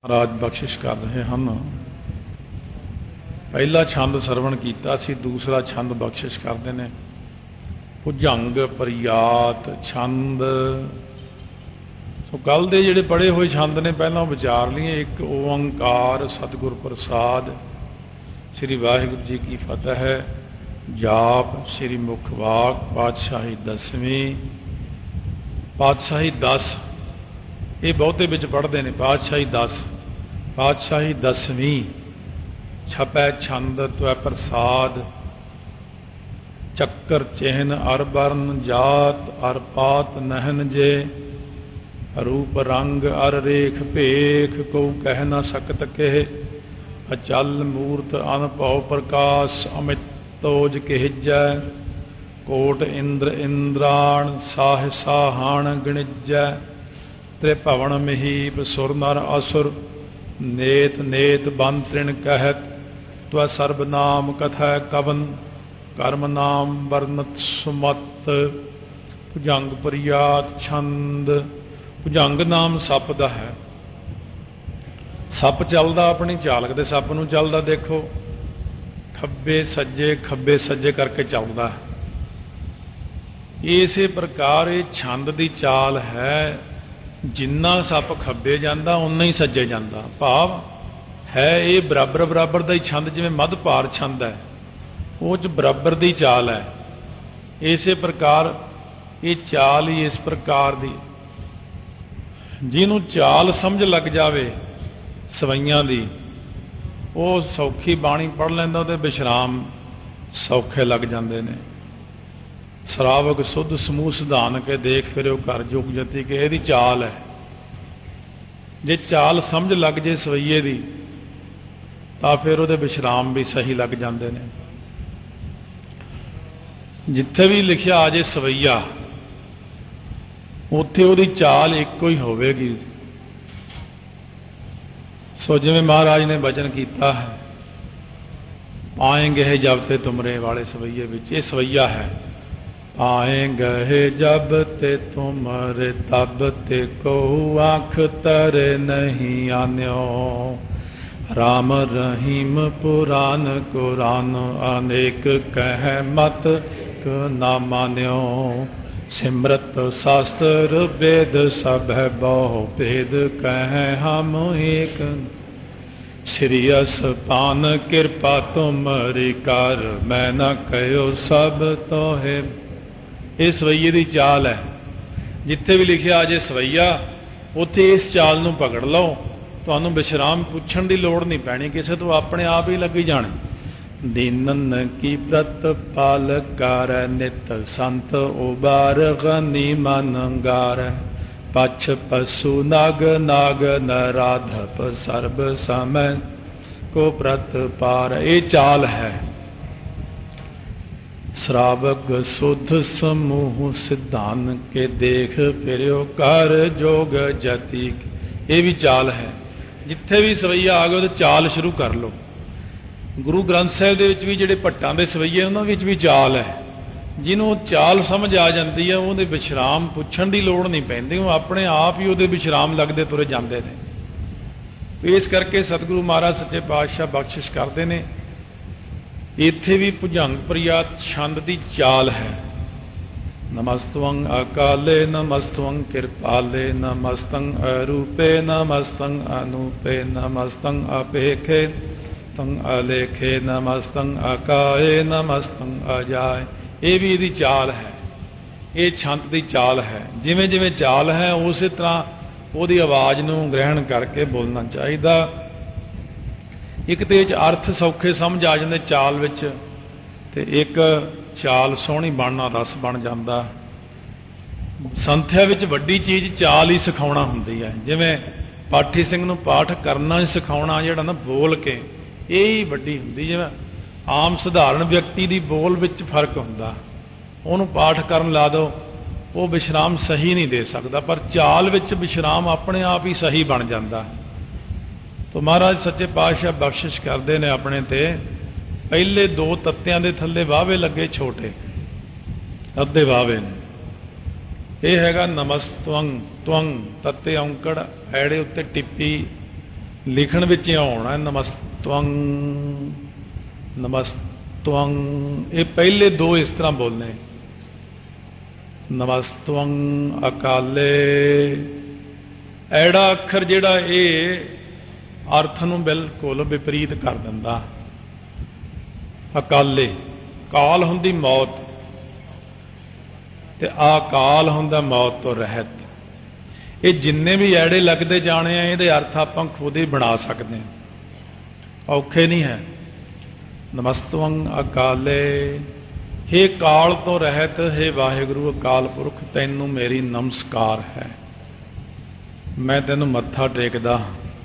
ਰਾਜ ਬਖਸ਼ਿਸ਼ ਕਰ ਰਹੇ ਹਨ। ਪਹਿਲਾ ਛੰਦ ਸਰਵਣ ਕੀਤਾ ਸੀ, ਦੂਸਰਾ ਛੰਦ ਬਖਸ਼ਿਸ਼ ਕਰਦੇ ਨੇ। ਭੁਜੰਗ ਪ੍ਰਿਆਤ ਛੰਦ। ਸੋ ਕੱਲ ਦੇ ਜਿਹੜੇ ਪੜ੍ਹੇ ਹੋਏ ਛੰਦ ਨੇ ਪਹਿਲਾਂ ਵਿਚਾਰ ਲਈਏ। ਇੱਕ ਓੰਕਾਰ ਸਤਿਗੁਰ ਪ੍ਰਸਾਦ, ਸ੍ਰੀ ਵਾਹਿਗੁਰੂ ਜੀ ਕੀ ਫਤਿਹ ਹੈ। ਜਾਪ ਸ੍ਰੀ ਮੁਖ ਵਾਕ ਪਾਤਸ਼ਾਹੀ ਦਸਵੀਂ, ਪਾਤਸ਼ਾਹੀ 10 ਇਹ ਬਹੁਤੇ ਵਿੱਚ ਪੜ੍ਹਦੇ ਨੇ। ਪਾਤਸ਼ਾਹੀ 10, ਪਾਤਸ਼ਾਹੀ ਦਸਵੀਂ। ਛਪੈ ਛੰਦ ਤਵੈ ਪ੍ਰਸਾਦ, ਚੱਕਰ ਚਿਹਨ ਅਰ ਬਰਨ ਜਾਤ ਅਰ ਪਾਤ ਨਹਿਨ ਜੇ, ਰੂਪ ਰੰਗ ਅਰ ਰੇਖ ਭੇਖ ਕਉ ਕਹਿ ਨਾ ਸਕਤ ਕਹਿ, ਅਚਲ ਮੂਰਤ ਅਨਭਉ ਪ੍ਰਕਾਸ਼ ਅਮਿਤ ਤੋਜ ਕਹਿਜੈ, ਕੋਟ ਇੰਦਰ ਇੰਦਰਾਣ ਸਾਹ ਸਾਹਾਣ ਗਣਿਜੈ, ਤ੍ਰਿਭਵਨ ਮਹੀਪ ਸੁਰ ਨਰ ਅਸੁਰ, ਨੇਤ ਨੇਤ ਬੰਦ ਤ੍ਰਿਣ ਕਹਿਤ, ਤਵੈ ਸਰਬ ਨਾਮ ਕਥੈ ਕਵਨ, ਕਰਮ ਨਾਮ ਵਰਨਤ ਸੁਮਤ। ਭੁਜੰਗ ਪ੍ਰਿਆਤ ਛੰਦ। ਭੁਜੰਗ ਨਾਮ ਸੱਪ ਦਾ ਹੈ। ਸੱਪ ਚੱਲਦਾ ਆਪਣੀ ਚਾਲਕ ਦੇ ਸੱਪ ਨੂੰ ਚੱਲਦਾ ਦੇਖੋ, ਖੱਬੇ ਸੱਜੇ ਕਰਕੇ ਚੱਲਦਾ। ਇਸੇ ਪ੍ਰਕਾਰ ਇਹ ਛੰਦ ਦੀ ਚਾਲ ਹੈ। ਜਿੰਨਾ ਸੱਪ ਖੱਬੇ ਜਾਂਦਾ ਉਨਾ ਹੀ ਸੱਜੇ ਜਾਂਦਾ। ਭਾਵ ਹੈ ਇਹ ਬਰਾਬਰ ਦਾ ਹੀ ਛੰਦ। ਜਿਵੇਂ ਮੱਧ ਭਾਰ ਛੰਦ ਹੈ, ਉਹ 'ਚ ਬਰਾਬਰ ਦੀ ਚਾਲ ਹੈ। ਇਸੇ ਪ੍ਰਕਾਰ ਇਹ ਚਾਲ ਹੀ ਇਸ ਪ੍ਰਕਾਰ ਦੀ, ਜਿਹਨੂੰ ਚਾਲ ਸਮਝ ਲੱਗ ਜਾਵੇ ਸਵਈਆਂ ਦੀ, ਉਹ ਸੌਖੀ ਬਾਣੀ ਪੜ੍ਹ ਲੈਂਦਾ, ਉਹਦੇ ਵਿਸ਼ਰਾਮ ਸੌਖੇ ਲੱਗ ਜਾਂਦੇ ਨੇ। ਸਰਾਵਕ ਸੁਧ ਸਮੂਹ ਸਿਧਾਨ ਕੇ ਦੇਖ ਫਿਰਿਓ ਘਰ ਜੁਗ ਜਤੀ ਕੇ, ਇਹਦੀ ਚਾਲ ਹੈ। ਜੇ ਚਾਲ ਸਮਝ ਲੱਗ ਜੇ ਸਵਈਏ ਦੀ ਤਾਂ ਫਿਰ ਉਹਦੇ ਵਿਸ਼ਰਾਮ ਵੀ ਸਹੀ ਲੱਗ ਜਾਂਦੇ ਨੇ। ਜਿੱਥੇ ਵੀ ਲਿਖਿਆ ਆ ਜੇ ਸਵਈਆ, ਉੱਥੇ ਉਹਦੀ ਚਾਲ ਇੱਕੋ ਹੀ ਹੋਵੇਗੀ। ਸੋ ਜਿਵੇਂ ਮਹਾਰਾਜ ਨੇ ਵਚਨ ਕੀਤਾ ਹੈ, ਆਏਂਗੇ ਜਬ ਤੇ ਤੁਮਰੇ ਵਾਲੇ ਸਵਈਏ ਵਿੱਚ ਇਹ ਸਵਈਆ ਹੈ। ਆਏਂਗੇ ਜਬ ਤੇ ਤੁਮਰੇ ਤਬ ਤੇ ਕੋ ਆਖ ਤਰੇ ਨਹੀਂ ਆਨਿਓ, ਰਾਮ ਰਹੀਮ ਪੁਰਾਨ ਕੁਰਾਨ ਅਨੇਕ ਕਹਿ ਮਤ ਨਾ ਮਾਨਿਓ, ਸਿਮਰਤ ਸ਼ਾਸਤਰ ਵੇਦ ਸਭ ਬਹੁ ਭੇਦ ਕਹਿ ਹਮ ਏਕ, ਸ੍ਰੀ ਅਸਪਾਨ ਕਿਰਪਾ ਤੁਮਰੀ ਕਰ ਮੈਂ ਨਾ ਕਹਿਓ ਸਭ ਤੋਹੇ। ਇਹ ਸਵਈਏ ਦੀ ਚਾਲ ਹੈ। ਜਿੱਥੇ ਵੀ ਲਿਖਿਆ ਆ ਜੇ ਸਵਈਆ, ਉੱਥੇ ਇਸ ਚਾਲ ਨੂੰ ਪਕੜ ਲਓ। ਤੁਹਾਨੂੰ ਵਿਸ਼ਰਾਮ ਪੁੱਛਣ ਦੀ ਲੋੜ ਨਹੀਂ ਪੈਣੀ, ਕਿਸੇ ਤੋਂ ਆਪਣੇ ਆਪ ਹੀ ਲੱਗੀ ਜਾਣੇ। ਦੀਨਨ ਕੀ ਪ੍ਰਤਪਾਲ ਕਰ ਨਿਤ ਸੰਤ ਉਬਾਰ ਗਨੀ ਮਨ ਗਾਰ, ਪਛ ਪਸੂ ਨਾਗ ਨਾਗ ਨਰਾਧਪ ਸਰਬ ਸਮੈ ਕੋ ਪ੍ਰਤਪਾਰ। ਇਹ ਚਾਲ ਹੈ। ਸ਼ਰਾਵਕ ਸੁਧ ਸਮੂਹ ਸਿਧਾਨ ਕੇ ਦੇਖ ਫਿਰਿਓ ਕਰ ਜੋਗ ਜਤੀ, ਇਹ ਵੀ ਚਾਲ ਹੈ। ਜਿੱਥੇ ਵੀ ਸਵਈਆ ਆ ਗਿਆ ਉਹਦੇ ਚਾਲ ਸ਼ੁਰੂ ਕਰ ਲਓ। ਗੁਰੂ ਗ੍ਰੰਥ ਸਾਹਿਬ ਦੇ ਵਿੱਚ ਵੀ ਜਿਹੜੇ ਭੱਟਾਂ ਦੇ ਸਵਈਏ, ਉਹਨਾਂ ਵਿੱਚ ਵੀ ਚਾਲ ਹੈ। ਜਿਹਨੂੰ ਚਾਲ ਸਮਝ ਆ ਜਾਂਦੀ ਹੈ, ਉਹਦੇ ਵਿਸ਼ਰਾਮ ਪੁੱਛਣ ਦੀ ਲੋੜ ਨਹੀਂ ਪੈਂਦੀ, ਉਹ ਆਪਣੇ ਆਪ ਹੀ ਉਹਦੇ ਵਿਸ਼ਰਾਮ ਲੱਗਦੇ ਤੁਰੇ ਜਾਂਦੇ ਨੇ। ਇਸ ਕਰਕੇ ਸਤਿਗੁਰੂ ਮਹਾਰਾਜ ਸੱਚੇ ਪਾਤਸ਼ਾਹ ਬਖਸ਼ਿਸ਼ ਕਰਦੇ ਨੇ। ਇੱਥੇ ਵੀ ਭੁਜੰਗ ਪ੍ਰਿਆਤ ਛੰਦ ਦੀ ਚਾਲ ਹੈ। ਨਮਸਤਵੰ ਅਕਾਲੇ ਨਮਸਤਵੰ ਕਿਰਪਾਲੇ, ਨਮਸਤੰ ਅਰੂਪੇ ਨਮਸਤੰ ਅਨੂਪੇ, ਨਮਸਤੰ ਅਪੇਖੇ ਤੰ ਅਲੇਖੇ, ਨਮਸਤੰ ਅਕਾਏ ਨਮਸਤੰ ਅਜਾਏ। ਇਹ ਵੀ ਇਹਦੀ ਚਾਲ ਹੈ। ਇਹ ਛੰਦ ਦੀ ਚਾਲ ਹੈ। ਜਿਵੇਂ ਜਿਵੇਂ ਚਾਲ ਹੈ ਉਸੇ ਤਰ੍ਹਾਂ ਉਹਦੀ ਆਵਾਜ਼ ਨੂੰ ਗ੍ਰਹਿਣ ਕਰਕੇ ਬੋਲਣਾ ਚਾਹੀਦਾ। ਇੱਕ ਤੇ ਇਹ 'ਚ ਅਰਥ ਸੌਖੇ ਸਮਝ ਆ ਜਾਂਦੇ ਚਾਲ ਵਿੱਚ, ਤੇ ਇੱਕ ਚਾਲ ਸੋਹਣੀ ਬਣਨਾ ਰਸ ਬਣ ਜਾਂਦਾ। ਸੰਥਿਆ ਵਿੱਚ ਵੱਡੀ ਚੀਜ਼ ਚਾਲ ਹੀ ਸਿਖਾਉਣਾ ਹੁੰਦੀ ਹੈ। ਜਿਵੇਂ ਪਾਠੀ ਸਿੰਘ ਨੂੰ ਪਾਠ ਕਰਨਾ ਹੀ ਸਿਖਾਉਣਾ, ਜਿਹੜਾ ਨਾ ਬੋਲ ਕੇ, ਇਹ ਹੀ ਵੱਡੀ ਹੁੰਦੀ। ਜਿਵੇਂ ਆਮ ਸਧਾਰਨ ਵਿਅਕਤੀ ਦੀ ਬੋਲ ਵਿੱਚ ਫਰਕ ਹੁੰਦਾ, ਉਹਨੂੰ ਪਾਠ ਕਰਨ ਲਾ ਦਿਓ, ਉਹ ਵਿਸ਼ਰਾਮ ਸਹੀ ਨਹੀਂ ਦੇ ਸਕਦਾ, ਪਰ ਚਾਲ ਵਿੱਚ ਵਿਸ਼ਰਾਮ ਆਪਣੇ ਆਪ ਹੀ ਸਹੀ ਬਣ ਜਾਂਦਾ। ਤੋ ਮਹਾਰਾਜ ਸੱਚੇ ਪਾਤਸ਼ਾਹ ਬਖਸ਼ਿਸ਼ ਕਰਦੇ ਨੇ ਆਪਣੇ ਤੇ। ਪਹਿਲੇ 2 ਤੱਤਿਆਂ ਦੇ ਥੱਲੇ ਵਾਵੇ ਲੱਗੇ ਛੋਟੇ, ਅੱਧੇ ਵਾਵੇ ਨੇ। ਇਹ ਹੈਗਾ ਨਮਸਤਵੰ, ਤਵੰ ਤੱਤੇ ਔਂਕੜ, ਐੜੇ ਉੱਤੇ ਟਿੱਪੀ, ਲਿਖਣ ਵਿੱਚ ਆਉਣਾ ਨਮਸਤਵੰ ਨਮਸਤਵੰ। ਇਹ ਪਹਿਲੇ ਦੋ ਇਸ ਤਰ੍ਹਾਂ ਬੋਲਨੇ, ਨਮਸਤਵੰ ਅਕਾਲੇ। ਐੜਾ ਅੱਖਰ ਜਿਹੜਾ ਇਹ ਅਰਥ ਨੂੰ ਬਿਲਕੁਲ ਵਿਪਰੀਤ ਕਰ ਦਿੰਦਾ। ਅਕਾਲੇ, ਕਾਲ ਹੁੰਦੀ ਮੌਤ ਤੇ ਅਕਾਲ ਹੁੰਦਾ ਮੌਤ ਤੋਂ ਰਹਿਤ। ਇਹ ਜਿੰਨੇ ਵੀ ਐੜੇ ਲੱਗਦੇ ਜਾਣੇ ਆ ਇਹਦੇ ਅਰਥ ਆਪਾਂ ਖੁਦ ਹੀ ਬਣਾ ਸਕਦੇ ਹਾਂ, ਔਖੇ ਨਹੀਂ ਹੈ। ਨਮਸਤਵੰ ਅਕਾਲੇ, ਹੇ ਕਾਲ ਤੋਂ ਰਹਿਤ, ਹੇ ਵਾਹਿਗੁਰੂ ਅਕਾਲ ਪੁਰਖ, ਤੈਨੂੰ ਮੇਰੀ ਨਮਸਕਾਰ ਹੈ। ਮੈਂ ਤੈਨੂੰ ਮੱਥਾ ਟੇਕਦਾ।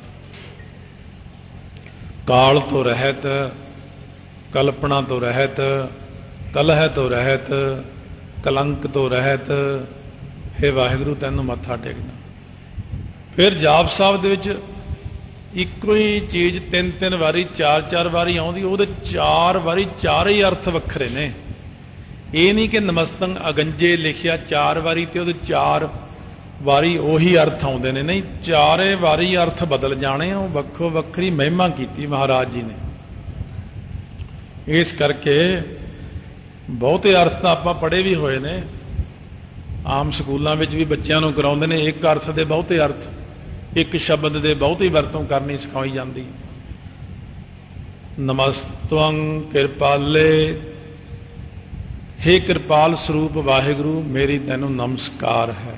ਕਾਲ ਤੋਂ ਰਹਿਤ, ਕਲਪਨਾ ਤੋਂ ਰਹਿਤ, ਕਲਹ ਤੋਂ ਰਹਿਤ, ਕਲੰਕ ਤੋਂ ਰਹਿਤ, ਹੇ ਵਾਹਿਗੁਰੂ ਤੈਨੂੰ ਮੱਥਾ ਟੇਕਦਾ। ਫਿਰ ਜਾਪ ਸਾਹਿਬ ਦੇ ਵਿੱਚ ਇੱਕੋ ਹੀ ਚੀਜ਼ ਤਿੰਨ ਤਿੰਨ ਵਾਰੀ, ਚਾਰ ਚਾਰ ਵਾਰੀ ਆਉਂਦੀ, ਉਹਦੇ ਚਾਰ ਵਾਰੀ ਚਾਰੇ ਹੀ ਅਰਥ ਵੱਖਰੇ ਨੇ। ਇਹ ਨਹੀਂ ਕਿ ਨਮਸਤੰ ਅਗੰਜੇ ਲਿਖਿਆ ਚਾਰ ਵਾਰੀ ਤੇ ਉਹਦੇ ਚਾਰ ਵਾਰੀ ਉਹੀ ਅਰਥ ਆਉਂਦੇ ਨੇ, ਨਹੀਂ, ਚਾਰੇ ਵਾਰੀ ਅਰਥ ਬਦਲ ਜਾਣੇ। ਉਹ ਵੱਖੋ ਵੱਖਰੀ ਮਹਿਮਾ ਕੀਤੀ ਮਹਾਰਾਜ ਜੀ ਨੇ। ਇਸ ਕਰਕੇ ਬਹੁਤੇ ਅਰਥ ਤਾਂ ਆਪਾਂ ਪੜ੍ਹੇ ਵੀ ਹੋਏ ਨੇ, ਆਮ ਸਕੂਲਾਂ ਵਿੱਚ ਵੀ ਬੱਚਿਆਂ ਨੂੰ ਕਰਾਉਂਦੇ ਨੇ। ਇੱਕ ਅਰਥ ਦੇ ਬਹੁਤੇ ਅਰਥ, ਇੱਕ ਸ਼ਬਦ ਦੇ ਬਹੁਤੀ ਵਰਤੋਂ ਕਰਨੀ ਸਿਖਾਈ ਜਾਂਦੀ। ਨਮਸਤਵੰ ਕਿਰਪਾਲੇ, ਹੇ ਕਿਰਪਾਲ ਸਰੂਪ ਵਾਹਿਗੁਰੂ, ਮੇਰੀ ਤੈਨੂੰ ਨਮਸਕਾਰ ਹੈ।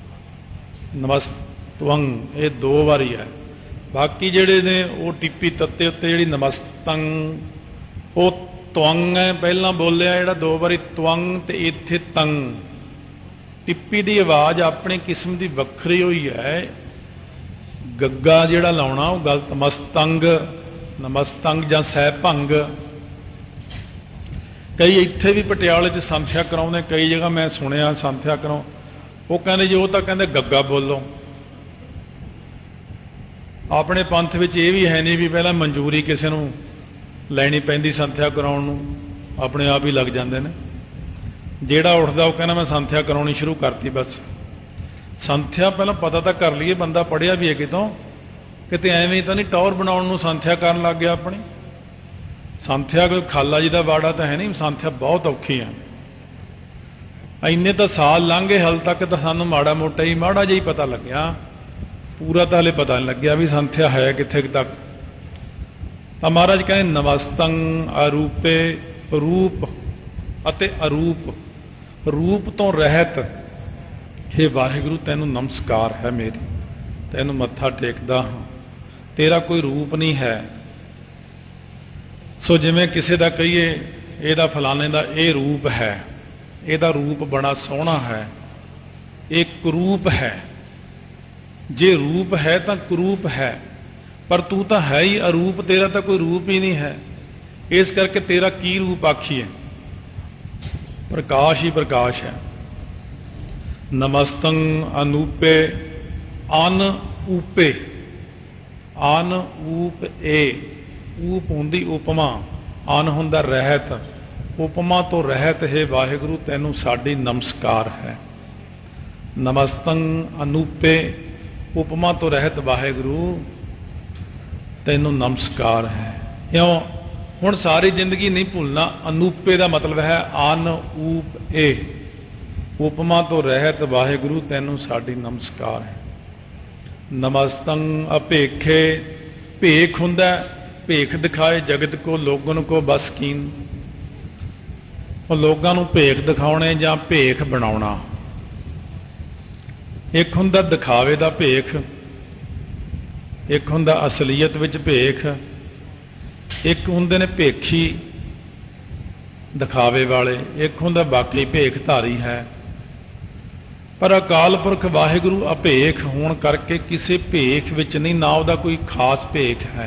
ਨਮਸਤਵੰ ਇਹ ਦੋ ਵਾਰੀ ਹੈ। ਬਾਕੀ ਜਿਹੜੇ ਨੇ ਉਹ ਟਿੱਪੀ ਤੱਤੇ ਉੱਤੇ ਜਿਹੜੀ ਨਮਸਤੰ, ਉਹ ਤਵੰਗ ਹੈ, ਪਹਿਲਾਂ ਬੋਲਿਆ ਜਿਹੜਾ ਦੋ ਵਾਰੀ ਤਵੰਗ, ਤੇ ਇੱਥੇ ਤੰਗ। ਟਿੱਪੀ ਦੀ ਆਵਾਜ਼ ਆਪਣੀ ਕਿਸਮ ਦੀ ਵੱਖਰੀ ਹੋਈ ਹੈ। ਗੱਗਾ ਜਿਹੜਾ ਲਾਉਣਾ ਉਹ ਗਲਤ, ਮਸਤੰਗ, ਨਮਸਤੰਗ ਜਾਂ ਸਹਿਭੰਗ। ਕਈ ਇੱਥੇ ਵੀ ਪਟਿਆਲੇ 'ਚ ਸੰਥਿਆ ਕਰਾਉਂਦੇ, ਕਈ ਜਗ੍ਹਾ ਮੈਂ ਸੁਣਿਆ ਸੰਥਿਆ ਕਰਾਉ, ਉਹ ਕਹਿੰਦੇ ਜੀ ਉਹ ਤਾਂ ਕਹਿੰਦੇ ਗੱਗਾ ਬੋਲੋ। ਆਪਣੇ ਪੰਥ ਵਿੱਚ ਇਹ ਵੀ ਹੈ ਨਹੀਂ ਵੀ ਪਹਿਲਾਂ ਮਨਜ਼ੂਰੀ ਕਿਸੇ ਨੂੰ ਲੈਣੀ ਪੈਂਦੀ ਸੰਥਿਆ ਕਰਾਉਣ ਨੂੰ, ਆਪਣੇ ਆਪ ਹੀ ਲੱਗ ਜਾਂਦੇ ਨੇ। ਜਿਹੜਾ ਉੱਠਦਾ ਉਹ ਕਹਿੰਦਾ ਮੈਂ ਸੰਥਿਆ ਕਰਾਉਣੀ ਸ਼ੁਰੂ ਕਰਤੀ। ਬਸ ਸੰਥਿਆ ਪਹਿਲਾਂ ਪਤਾ ਤਾਂ ਕਰ ਲਈਏ, ਬੰਦਾ ਪੜ੍ਹਿਆ ਵੀ ਹੈ ਕਿਤੋਂ, ਕਿਤੇ ਐਵੇਂ ਤਾਂ ਨਹੀਂ ਟੌਰ ਬਣਾਉਣ ਨੂੰ ਸੰਥਿਆ ਕਰਨ ਲੱਗ ਗਿਆ ਆਪਣੀ। ਸੰਥਿਆ ਕੋਈ ਖਾਲਾ ਜੀ ਦਾ ਬਾੜਾ ਤਾਂ ਹੈ ਨਹੀਂ, ਸੰਥਿਆ ਬਹੁਤ ਔਖੀ ਹੈ। ਇੰਨੇ ਤਾਂ ਸਾਲ ਲੰਘ ਗਏ, ਹਾਲ ਤੱਕ ਤਾਂ ਸਾਨੂੰ ਮਾੜਾ ਮੋਟਾ ਹੀ, ਮਾੜਾ ਜਿਹਾ ਹੀ ਪਤਾ ਲੱਗਿਆ, ਪੂਰਾ ਤਾਂ ਹਲੇ ਪਤਾ ਨਹੀਂ ਲੱਗਿਆ ਵੀ ਸੰਥਿਆ ਹੈ ਕਿੱਥੇ ਤੱਕ। ਤਾਂ ਮਹਾਰਾਜ ਕਹਿੰਦੇ ਨਮਸਤੰ ਅਰੂਪੇ, ਰੂਪ ਅਤੇ ਅਰੂਪ, ਰੂਪ ਤੋਂ ਰਹਿਤ, ਹੇ ਵਾਹਿਗੁਰੂ ਤੈਨੂੰ ਨਮਸਕਾਰ ਹੈ ਮੇਰੀ, ਤੈਨੂੰ ਮੱਥਾ ਟੇਕਦਾ ਹਾਂ। ਤੇਰਾ ਕੋਈ ਰੂਪ ਨਹੀਂ ਹੈ। ਸੋ ਜਿਵੇਂ ਕਿਸੇ ਦਾ ਕਹੀਏ ਇਹਦਾ ਫਲਾਣੇ ਦਾ ਇਹ ਰੂਪ ਹੈ, ਇਹਦਾ ਰੂਪ ਬੜਾ ਸੋਹਣਾ ਹੈ, ਇਹ ਕੁਰੂਪ ਹੈ। ਜੇ ਰੂਪ ਹੈ ਤਾਂ ਕੁਰੂਪ ਹੈ, ਪਰ ਤੂੰ ਤਾਂ ਹੈ ਹੀ ਅਰੂਪ, ਤੇਰਾ ਤਾਂ ਕੋਈ ਰੂਪ ਹੀ ਨਹੀਂ ਹੈ। ਇਸ ਕਰਕੇ ਤੇਰਾ ਕੀ ਰੂਪ ਆਖੀਏ, ਪ੍ਰਕਾਸ਼ ਹੀ ਪ੍ਰਕਾਸ਼ ਹੈ। ਨਮਸਤੰ ਅਨੂਪੇ, ਅਨ ਊਪੇ, ਅਨ ਊਪ ਏ, ਊਪ ਹੁੰਦੀ ਉਪਮਾ, ਅਨ ਹੁੰਦਾ ਰਹਿਤ, ਉਪਮਾ ਤੋਂ ਰਹਿਤ, ਹੈ ਵਾਹਿਗੁਰੂ ਤੈਨੂੰ ਸਾਡੀ ਨਮਸਕਾਰ ਹੈ। ਨਮਸਤੰ ਅਨੂਪੇ, ਉਪਮਾ ਤੋਂ ਰਹਿਤ ਵਾਹਿਗੁਰੂ ਤੈਨੂੰ ਨਮਸਕਾਰ ਹੈ। ਕਿਉਂ? ਹੁਣ ਸਾਰੀ ਜ਼ਿੰਦਗੀ ਨਹੀਂ ਭੁੱਲਣਾ। ਅਨੂਪੇ ਦਾ ਮਤਲਬ ਹੈ ਅਨ ਊਪ ਏ, ਉਪਮਾ ਤੋਂ ਰਹਿਤ ਵਾਹਿਗੁਰੂ ਤੈਨੂੰ ਸਾਡੀ ਨਮਸਕਾਰ ਹੈ। ਨਮਸਤੰ ਅਭੇਖੇ, ਭੇਖ ਹੁੰਦਾ ਭੇਖ ਦਿਖਾਏ ਜਗਤ ਕੋ ਲੋਗਨ ਕੋ ਬਸ ਕੀਨ। ਉਹ ਲੋਕਾਂ ਨੂੰ ਭੇਖ ਦਿਖਾਉਣੇ ਜਾਂ ਭੇਖ ਬਣਾਉਣਾ। ਇੱਕ ਹੁੰਦਾ ਦਿਖਾਵੇ ਦਾ ਭੇਖ, ਇੱਕ ਹੁੰਦਾ ਅਸਲੀਅਤ ਵਿੱਚ ਭੇਖ, ਇੱਕ ਹੁੰਦੇ ਨੇ ਭੇਖੀ ਦਿਖਾਵੇ ਵਾਲੇ, ਇੱਕ ਹੁੰਦਾ ਬਾਕੀ ਭੇਖ ਧਾਰੀ ਹੈ। ਪਰ ਅਕਾਲ ਪੁਰਖ ਵਾਹਿਗੁਰੂ ਅਭੇਖ ਹੋਣ ਕਰਕੇ ਕਿਸੇ ਭੇਖ ਵਿੱਚ ਨਹੀਂ, ਨਾ ਉਹਦਾ ਕੋਈ ਖਾਸ ਭੇਖ ਹੈ।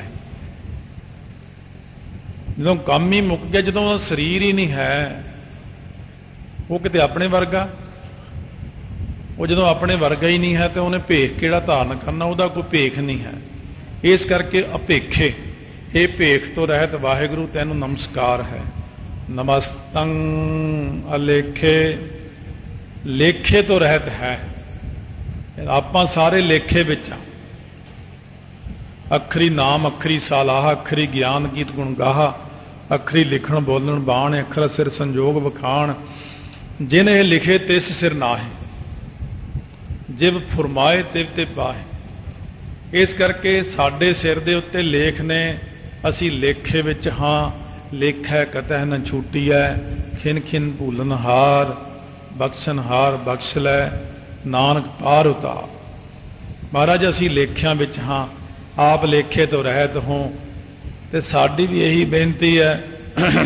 ਜਦੋਂ ਕੰਮ ਹੀ ਮੁੱਕ ਗਿਆ, ਜਦੋਂ ਉਹਦਾ ਸਰੀਰ ਹੀ ਨਹੀਂ ਹੈ, ਉਹ ਕਿਤੇ ਆਪਣੇ ਵਰਗਾ। ਉਹ ਜਦੋਂ ਆਪਣੇ ਵਰਗਾ ਹੀ ਨਹੀਂ ਹੈ ਤੇ ਉਹਨੇ ਭੇਖ ਕਿਹੜਾ ਧਾਰਨ ਕਰਨਾ, ਉਹਦਾ ਕੋਈ ਭੇਖ ਨਹੀਂ ਹੈ। ਇਸ ਕਰਕੇ ਅਭੇਖੇ, ਇਹ ਭੇਖ ਤੋਂ ਰਹਿਤ ਵਾਹਿਗੁਰੂ ਤੈਨੂੰ ਨਮਸਕਾਰ ਹੈ। ਨਮਸਤੰ ਅਲੇਖੇ, ਲੇਖੇ ਤੋਂ ਰਹਿਤ ਹੈ। ਆਪਾਂ ਸਾਰੇ ਲੇਖੇ ਵਿੱਚ ਆ, अखरी नाम अखरी सालाहा, अखरी ज्ञान गीत गुण गाहा, अखरी लिखण बोलण बाण, अखर सिर संजोग वखाण, जिन ये लिखे तिस सिर नाहे, जिव फुरमाए तिव ते पाहे। इस करके साडे सिर दे उत्ते लेख ने, असी लेखे विच हाँ, लेखै कतह न छूटीऐ, खिन खिन भूलन हार, बख्शन हार बख्श लै, नानक पार उतार। महाराज असी लेखियां विच हाँ, आप लेखे तो रहत हो, ते साडी भी यही बेनती है।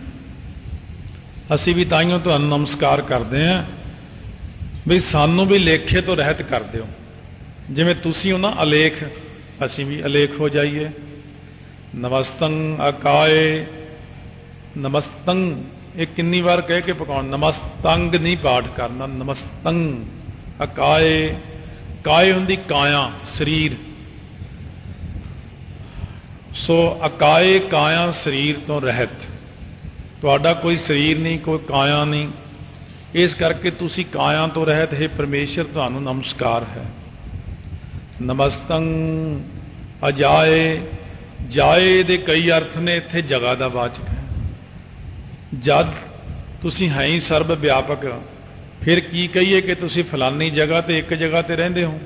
असी भी ताइयों तुहानूं नमस्कार करते हैं भी सानू भी लेखे तो रहत कर दिओ, जिवें तुसीं हो ना अलेख, असी भी अलेख हो जाइए। नमस्तं अकाए, नमस्तं ये किन्नी बार कह के पकाउण, नमस्तंग नहीं पाठ करना, नमस्तं अकाए। काए हुंदी काया शरीर, सो अकाए काया शरीर तो रहत, तुहाडा कोई शरीर नहीं, कोई काया नहीं, इस करके तुसी काया तो रहत। हे परमेश्वर तुहानूं नमस्कार है। नमस्तं अजाए, जाए दे कई अर्थ ने, इत्थे जगह का वाचक है। जद तुसी है ही सर्व व्यापक, फिर की कहिए कि तुसी फलानी जगह ते एक जगह ते रहिंदे हो।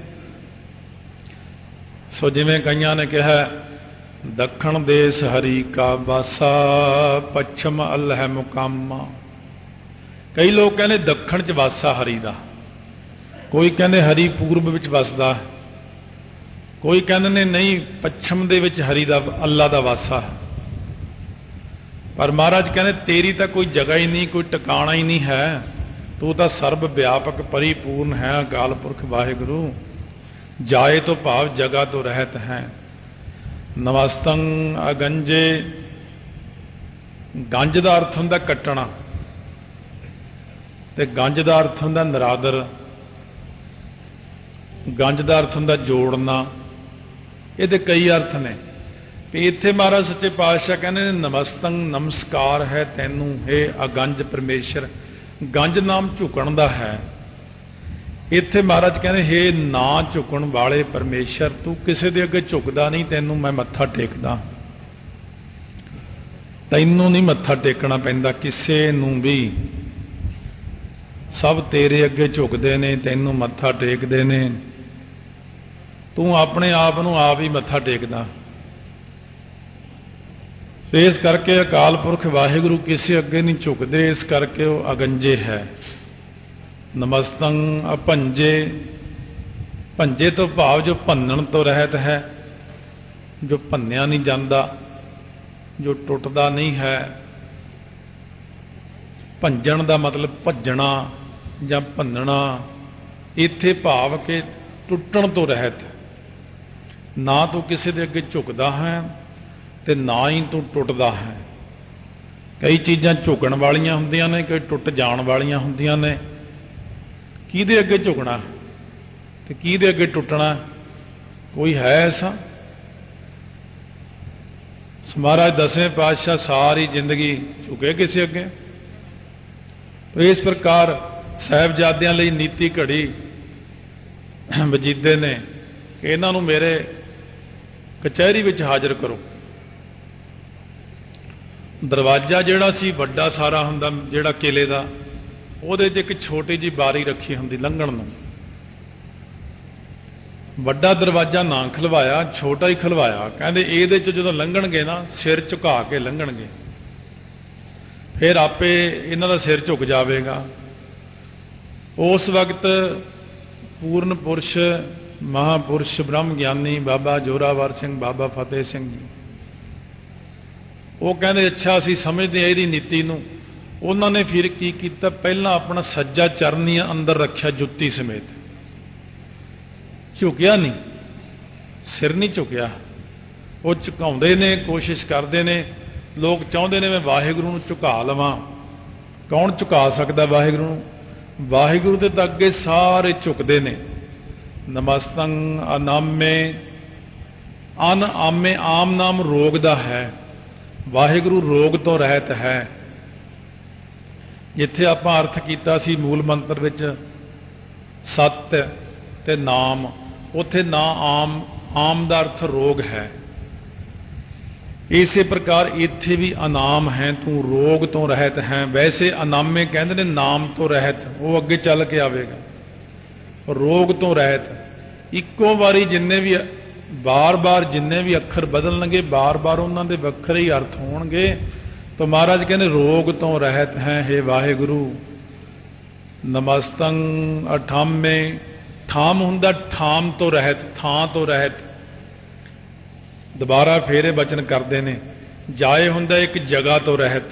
सो जिवें कईयां ने कहा, दखण देश हरि का वासा, पश्चिम अल्लह मुकामा। कई लोग कहते दखण च वासा हरि दा, कोई कहते हरि पूर्व विच वसदा, कोई कहते ने नहीं पश्चिम दे विच हरि दा अल्लाह दा वासा है। पर महाराज कहते तेरी तो कोई जगह ही नहीं, कोई टिकाणा ही नहीं है, तू तो सर्व व्यापक परिपूर्ण है, अकाल पुरख वाहिगुरु। जाए तो भाव जगह तो रहत है। नमस्तं अगंजे, गंज का अर्थ हुंदा कट्टना, ते गंज का अर्थ हुंदा निरादर, गंज का अर्थ हुंदा जोड़ना। ये कई अर्थ ने। इत्थे महाराज सच्चे पातशाह कहने नमस्तं, नमस्कार है तैनू हे अगंज परमेश्वर। गंज नाम झुकण दा है। इत्थे महाराज कहने हे ना झुकण वाले परमेश्वर, तू किसी दे अगे झुकदा नहीं, तैनू मैं मत्था टेकदा। तैनू नहीं मत्था टेकना पैंदा किसे नू भी, सब तेरे अगे झुकदे ने, तैनू मत्था टेकदे ने, तू अपने आप नू आप ही मत्था टेकदा। इस करके अकाल पुरख वाहिगुरु किसी अगे नहीं झुकते, इस करके वो अगंजे है। नमस्तं अपंजे, भंजे तो भाव जो भन्नण तो रहत है, जो भन्निया नहीं जाता, जो टुटदा नहीं है। भंजन का मतलब भजना या भन्नना, इत्थे भाव के टुटण तो रहत, ना तो किसी के अगे झुकदा है ते ना ही तू टुटदा है। कई चीज़ां झुकण वालियां हुंदियां ने, कई टुट जाण वालियां हुंदियां ने। किहदे अगे झुकना ते किहदे अगे टुटना, कोई है ऐसा? महाराज दसवें पातशाह सारी जिंदगी झुके किसी अगे। तो इस प्रकार साहिबजादियां लई नीति घड़ी वजीदे ने कि इन्हां नूं मेरे कचहरी विच हाज़र करो। दरवाजा जिहड़ा सी वड्डा सारा हुंदा, जिहड़ा किले दा, ਉਹਦੇ 'ਚ एक छोटी जी बारी रखी हुंदी लंघण नूं। वड्डा दरवाजा ना खलवाया, छोटा ही खलवाया। कहंदे ਇਹਦੇ 'ਚ ਜਦੋਂ ਲੰਘਣਗੇ ना सिर झुका के ਲੰਘਣਗੇ, फिर आपे इन्हां दा सिर झुक जाएगा। उस वक्त पूर्ण पुरुष महापुरुष ब्रह्म ज्ञानी बाबा जोरावर सिंह, बाबा फतेह सिंह जी, वो कहते अच्छा असीं समझते हैं इहदी नीति नूं। उन्होंने फिर की किया, पहला अपना सज्जा चरनी अंदर रखा जुत्ती समेत, झुकिया नहीं, सिर नहीं झुकिया। वो झुकाउंदे ने, कोशिश करते हैं, लोग चाहते हैं मैं वाहिगुरू नूं झुका लवां। कौन झुका सकता वाहिगुरू नूं? वाहिगुरू दे तां अगे सारे झुकते हैं। नमस्तं अनामे, अन आमे आम नाम रोग दा है, वाहिगुरू रोग तो रहत है। जिथे आप अर्थ किया सी मूल मंत्र विच सत्य ते नाम, उथे ना आम ਆਮ ਦਾ ਅਰਥ ਰੋਗ ਹੈ। ਇਸੇ ਪ੍ਰਕਾਰ ਇੱਥੇ ਵੀ ਅਨਾਮ ਹੈ, ਤੂੰ ਰੋਗ ਤੋਂ ਰਹਿਤ ਹੈ। ਵੈਸੇ ਅਨਾਮੇ ਕਹਿੰਦੇ ਨੇ ਨਾਮ ਤੋਂ ਰਹਿਤ, ਉਹ ਅੱਗੇ ਚੱਲ ਕੇ ਆਵੇਗਾ। ਰੋਗ ਤੋਂ ਰਹਿਤ, ਇੱਕੋ ਵਾਰੀ ਜਿੰਨੇ ਵੀ ਬਾਰ-ਬਾਰ ਜਿੰਨੇ ਵੀ ਅੱਖਰ ਬਦਲਣਗੇ, ਬਾਰ-ਬਾਰ ਉਹਨਾਂ ਦੇ ਵੱਖਰੇ ਹੀ ਅਰਥ ਹੋਣਗੇ। ਤਾਂ ਮਹਾਰਾਜ ਕਹਿੰਦੇ ਰੋਗ ਤੋਂ ਰਹਿਤ ਹੈ ਹੇ ਵਾਹਿਗੁਰੂ। ਨਮਸਤੰ ਅਠਾਮੇ, ਠਾਮ ਹੁੰਦਾ ਠਾਮ ਤੋਂ ਰਹਿਤ, ਥਾਂ ਤੋਂ ਰਹਿਤ। ਦੁਬਾਰਾ ਫੇਰ ਇਹ ਬਚਨ ਕਰਦੇ ਨੇ। ਜਾਏ ਹੁੰਦਾ ਇੱਕ ਜਗ੍ਹਾ ਤੋਂ ਰਹਿਤ,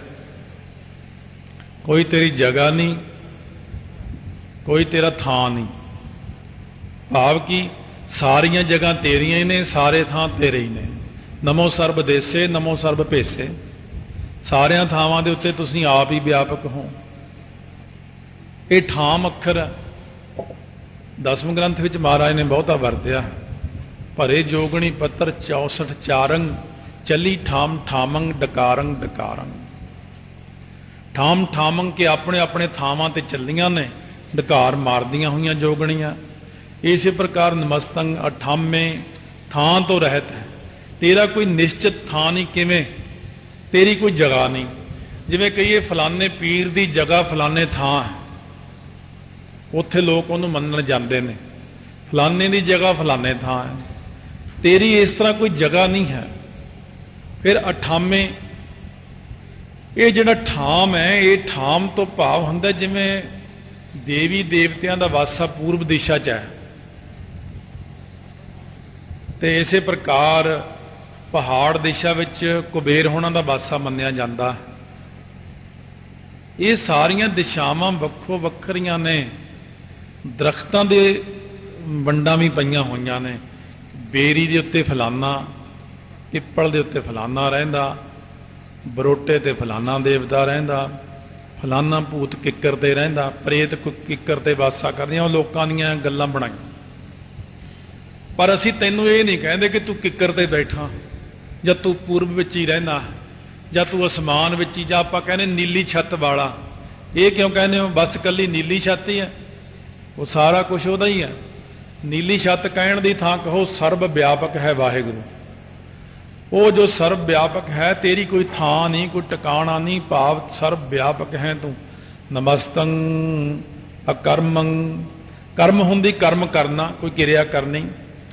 ਕੋਈ ਤੇਰੀ ਜਗ੍ਹਾ ਨਹੀਂ, ਕੋਈ ਤੇਰਾ ਥਾਂ ਨਹੀਂ। ਭਾਵ ਕਿ ਸਾਰੀਆਂ ਜਗ੍ਹਾ ਤੇਰੀਆਂ ਹੀ ਨੇ, ਸਾਰੇ ਥਾਂ ਤੇਰੇ ਹੀ ਨੇ। ਨਮੋ ਸਰਬ ਦੇਸੇ ਨਮੋ ਸਰਬ ਭੇਸੇ, ਸਾਰਿਆਂ ਥਾਵਾਂ ਦੇ ਉੱਤੇ ਤੁਸੀਂ ਆਪ ਹੀ ਵਿਆਪਕ ਹੋ। ਇਹ ਠਾਮ ਅੱਖਰ ਦਸਮ ਗ੍ਰੰਥ ਵਿੱਚ ਮਹਾਰਾਜ ਨੇ ਬਹੁਤਾ ਵਰਤਿਆ। ਭਰੇ ਜੋਗਣੀ ਪੱਤਰ 64 ਚਾਰੰਗ, ਚੱਲੀ ਠਾਮ ਠਾਮੰਗ ਡਕਾਰੰਗ ਡਕਾਰੰਗ। ਠਾਮ ਠਾਮੰਗ ਕੇ ਆਪਣੇ ਆਪਣੇ ਥਾਵਾਂ ਤੇ ਚੱਲੀਆਂ ਨੇ, ਡਕਾਰ ਮਾਰਦੀਆਂ ਹੋਈਆਂ ਜੋਗਣੀਆਂ। ਇਸੇ ਪ੍ਰਕਾਰ ਨਮਸਤੰ ਅਠਾਮੇ, ਥਾਂ ਤੋਂ ਰਹਿਤ ਹੈ। ਤੇਰਾ ਕੋਈ ਨਿਸ਼ਚਿਤ ਥਾਂ ਨਹੀਂ, ਕਿਵੇਂ ਤੇਰੀ ਕੋਈ ਜਗ੍ਹਾ ਨਹੀਂ। ਜਿਵੇਂ ਕਹੀਏ ਫਲਾਣੇ ਪੀਰ ਦੀ ਜਗ੍ਹਾ ਫਲਾਣੇ ਥਾਂ ਹੈ, ਉੱਥੇ ਲੋਕ ਉਹਨੂੰ ਮੰਨਣ ਜਾਂਦੇ ਨੇ। ਫਲਾਣੇ ਦੀ ਜਗ੍ਹਾ ਫਲਾਣੇ ਥਾਂ ਹੈ, ਤੇਰੀ ਇਸ ਤਰ੍ਹਾਂ ਕੋਈ ਜਗ੍ਹਾ ਨਹੀਂ ਹੈ। ਫਿਰ ਅਠਾਮੇ, ਇਹ ਜਿਹੜਾ ਠਾਮ ਹੈ, ਇਹ ਠਾਮ ਤੋਂ ਭਾਵ ਹੁੰਦਾ ਜਿਵੇਂ ਦੇਵੀ ਦੇਵਤਿਆਂ ਦਾ ਵਾਸਾ ਪੂਰਬ ਦਿਸ਼ਾ 'ਚ ਹੈ। ਤੇ ਇਸੇ ਪ੍ਰਕਾਰ ਪਹਾੜ ਦਿਸ਼ਾ ਵਿੱਚ ਕੁਬੇਰ ਹੋਣਾ ਦਾ ਵਾਸਾ ਮੰਨਿਆ ਜਾਂਦਾ। ਇਹ ਸਾਰੀਆਂ ਦਿਸ਼ਾਵਾਂ ਵੱਖੋ ਵੱਖਰੀਆਂ ਨੇ। ਦਰਖਤਾਂ ਦੇ ਵੰਡਾਂ ਵੀ ਪਈਆਂ ਹੋਈਆਂ ਨੇ। ਬੇਰੀ ਦੇ ਉੱਤੇ ਫਲਾਨਾ, ਪਿੱਪਲ ਦੇ ਉੱਤੇ ਫਲਾਨਾ ਰਹਿੰਦਾ, ਬਰੋਟੇ ਤੇ ਫਲਾਨਾ ਦੇਵਤਾ ਰਹਿੰਦਾ, ਫਲਾਨਾ ਭੂਤ ਕਿੱਕਰ ਤੇ ਰਹਿੰਦਾ, ਪ੍ਰੇਤ ਕਿੱਕਰ ਤੇ ਵਾਸਾ ਕਰਦੀਆਂ। ਉਹ ਲੋਕਾਂ ਦੀਆਂ ਗੱਲਾਂ ਬਣਾਈਆਂ। ਪਰ ਅਸੀਂ ਤੈਨੂੰ ਇਹ ਨਹੀਂ ਕਹਿੰਦੇ ਕਿ ਤੂੰ ਕਿੱਕਰ ਤੇ ਬੈਠਾ, ਜਾਂ ਤੂੰ ਪੂਰਬ ਵਿੱਚ ਹੀ ਰਹਿਣਾ, ਜਾਂ ਤੂੰ ਅਸਮਾਨ ਵਿੱਚ ਹੀ, ਜਾਂ ਆਪਾਂ ਕਹਿੰਦੇ ਨੀਲੀ ਛੱਤ ਵਾਲਾ। ਇਹ ਕਿਉਂ ਕਹਿੰਦੇ ਹੋ? ਬਸ ਕੱਲੀ ਨੀਲੀ ਛੱਤ ਹੀ ਹੈ, ਉਹ ਸਾਰਾ ਕੁਝ ਉਹਦਾ ਹੀ ਹੈ। ਨੀਲੀ ਛੱਤ ਕਹਿਣ ਦੀ ਥਾਂ ਕਹੋ ਸਰਬ ਵਿਆਪਕ ਹੈ ਵਾਹਿਗੁਰੂ। ਉਹ ਜੋ ਸਰਬ ਵਿਆਪਕ ਹੈ, ਤੇਰੀ ਕੋਈ ਥਾਂ ਨਹੀਂ, ਕੋਈ ਟਿਕਾਣਾ ਨਹੀਂ। ਭਾਵ ਸਰਬ ਵਿਆਪਕ ਹੈ ਤੂੰ। ਨਮਸਤੰ ਅਕਰਮੰ, ਕਰਮ ਹੁੰਦੀ ਕਰਮ ਕਰਨਾ, ਕੋਈ ਕਿਰਿਆ ਕਰਨੀ।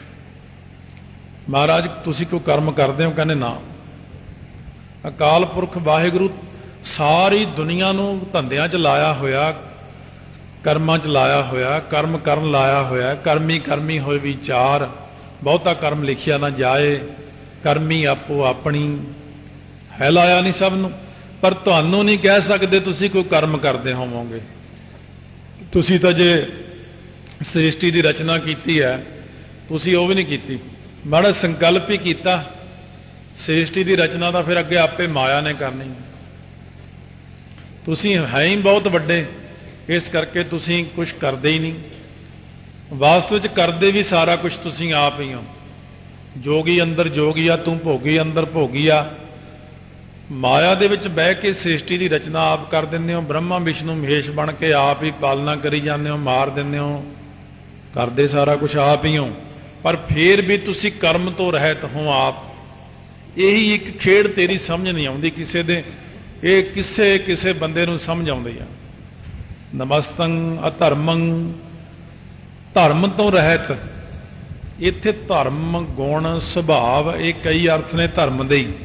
ਮਹਾਰਾਜ ਤੁਸੀਂ ਕੋਈ ਕਰਮ ਕਰਦੇ ਹੋ? ਕਹਿੰਦੇ ਨਾ। ਅਕਾਲ ਪੁਰਖ ਵਾਹਿਗੁਰੂ ਸਾਰੀ ਦੁਨੀਆ ਨੂੰ ਧੰਦਿਆਂ 'ਚ ਲਾਇਆ ਹੋਇਆ, ਕਰਮਾਂ 'ਚ ਲਾਇਆ ਹੋਇਆ, ਕਰਮ ਕਰਨ ਲਾਇਆ ਹੋਇਆ। ਕਰਮੀ ਕਰਮੀ ਹੋਏ ਵਿਚਾਰ, ਬਹੁਤਾ ਕਰਮ ਲਿਖਿਆ ਨਾ ਜਾਏ। ਕਰਮੀ ਆਪੋ ਆਪਣੀ ਹੈ, ਲਾਇਆ ਨਹੀਂ ਸਭ ਨੂੰ। ਪਰ ਤੁਹਾਨੂੰ ਨਹੀਂ ਕਹਿ ਸਕਦੇ ਤੁਸੀਂ ਕੋਈ ਕਰਮ ਕਰਦੇ ਹੋਵੋਗੇ। ਤੁਸੀਂ ਤਾਂ ਜੇ ਸ੍ਰਿਸ਼ਟੀ ਦੀ ਰਚਨਾ ਕੀਤੀ ਹੈ, ਤੁਸੀਂ ਉਹ ਵੀ ਨਹੀਂ ਕੀਤੀ, ਮਾੜਾ ਸੰਕਲਪ ਹੀ ਕੀਤਾ। ਸ੍ਰਿਸ਼ਟੀ ਦੀ ਰਚਨਾ ਤਾਂ ਫਿਰ ਅੱਗੇ ਆਪੇ ਮਾਇਆ ਨੇ ਕਰਨੀ। ਤੁਸੀਂ ਹੈ ਹੀ ਬਹੁਤ ਵੱਡੇ, ਇਸ ਕਰਕੇ ਤੁਸੀਂ ਕੁਝ ਕਰਦੇ ਹੀ ਨਹੀਂ। ਵਾਸਤਵ ਵਿੱਚ ਕਰਦੇ ਵੀ ਸਾਰਾ ਕੁਝ ਤੁਸੀਂ ਆਪ ਹੀ ਹੋ। ਜੋਗੀ ਅੰਦਰ ਜੋਗੀਆ, ਤੂੰ ਭੋਗੀ ਅੰਦਰ ਭੋਗੀਆ। ਮਾਇਆ ਦੇ ਵਿੱਚ ਬਹਿ ਕੇ ਸ੍ਰਿਸ਼ਟੀ ਦੀ ਰਚਨਾ ਆਪ ਕਰ ਦਿੰਦੇ ਹੋ। ਬ੍ਰਹਮਾ ਵਿਸ਼ਨੂੰ ਮਹੇਸ਼ ਬਣ ਕੇ ਆਪ ਹੀ ਪਾਲਣਾ ਕਰੀ ਜਾਂਦੇ ਹੋ, ਮਾਰ ਦਿੰਦੇ ਹੋ, ਕਰਦੇ ਸਾਰਾ ਕੁਝ ਆਪ ਹੀ ਹੋ। ਪਰ ਫੇਰ ਵੀ ਤੁਸੀਂ ਕਰਮ ਤੋਂ ਰਹਿਤ ਹੋ ਆਪ। ਇਹੀ ਇੱਕ ਖੇਡ ਤੇਰੀ ਸਮਝ ਨਹੀਂ ਆਉਂਦੀ ਕਿਸੇ ਦੇ। ਇਹ ਕਿਸੇ ਬੰਦੇ ਨੂੰ ਸਮਝ ਆਉਂਦੀ ਆ। ਨਮਸਤੰ ਅਧਰਮੰ, ਧਰਮ ਤੋਂ ਰਹਿਤ। ਇੱਥੇ ਧਰਮ ਗੁਣ ਸੁਭਾਵ, ਇਹ ਕਈ ਅਰਥ ਨੇ ਧਰਮ ਦੇ ਹੀ।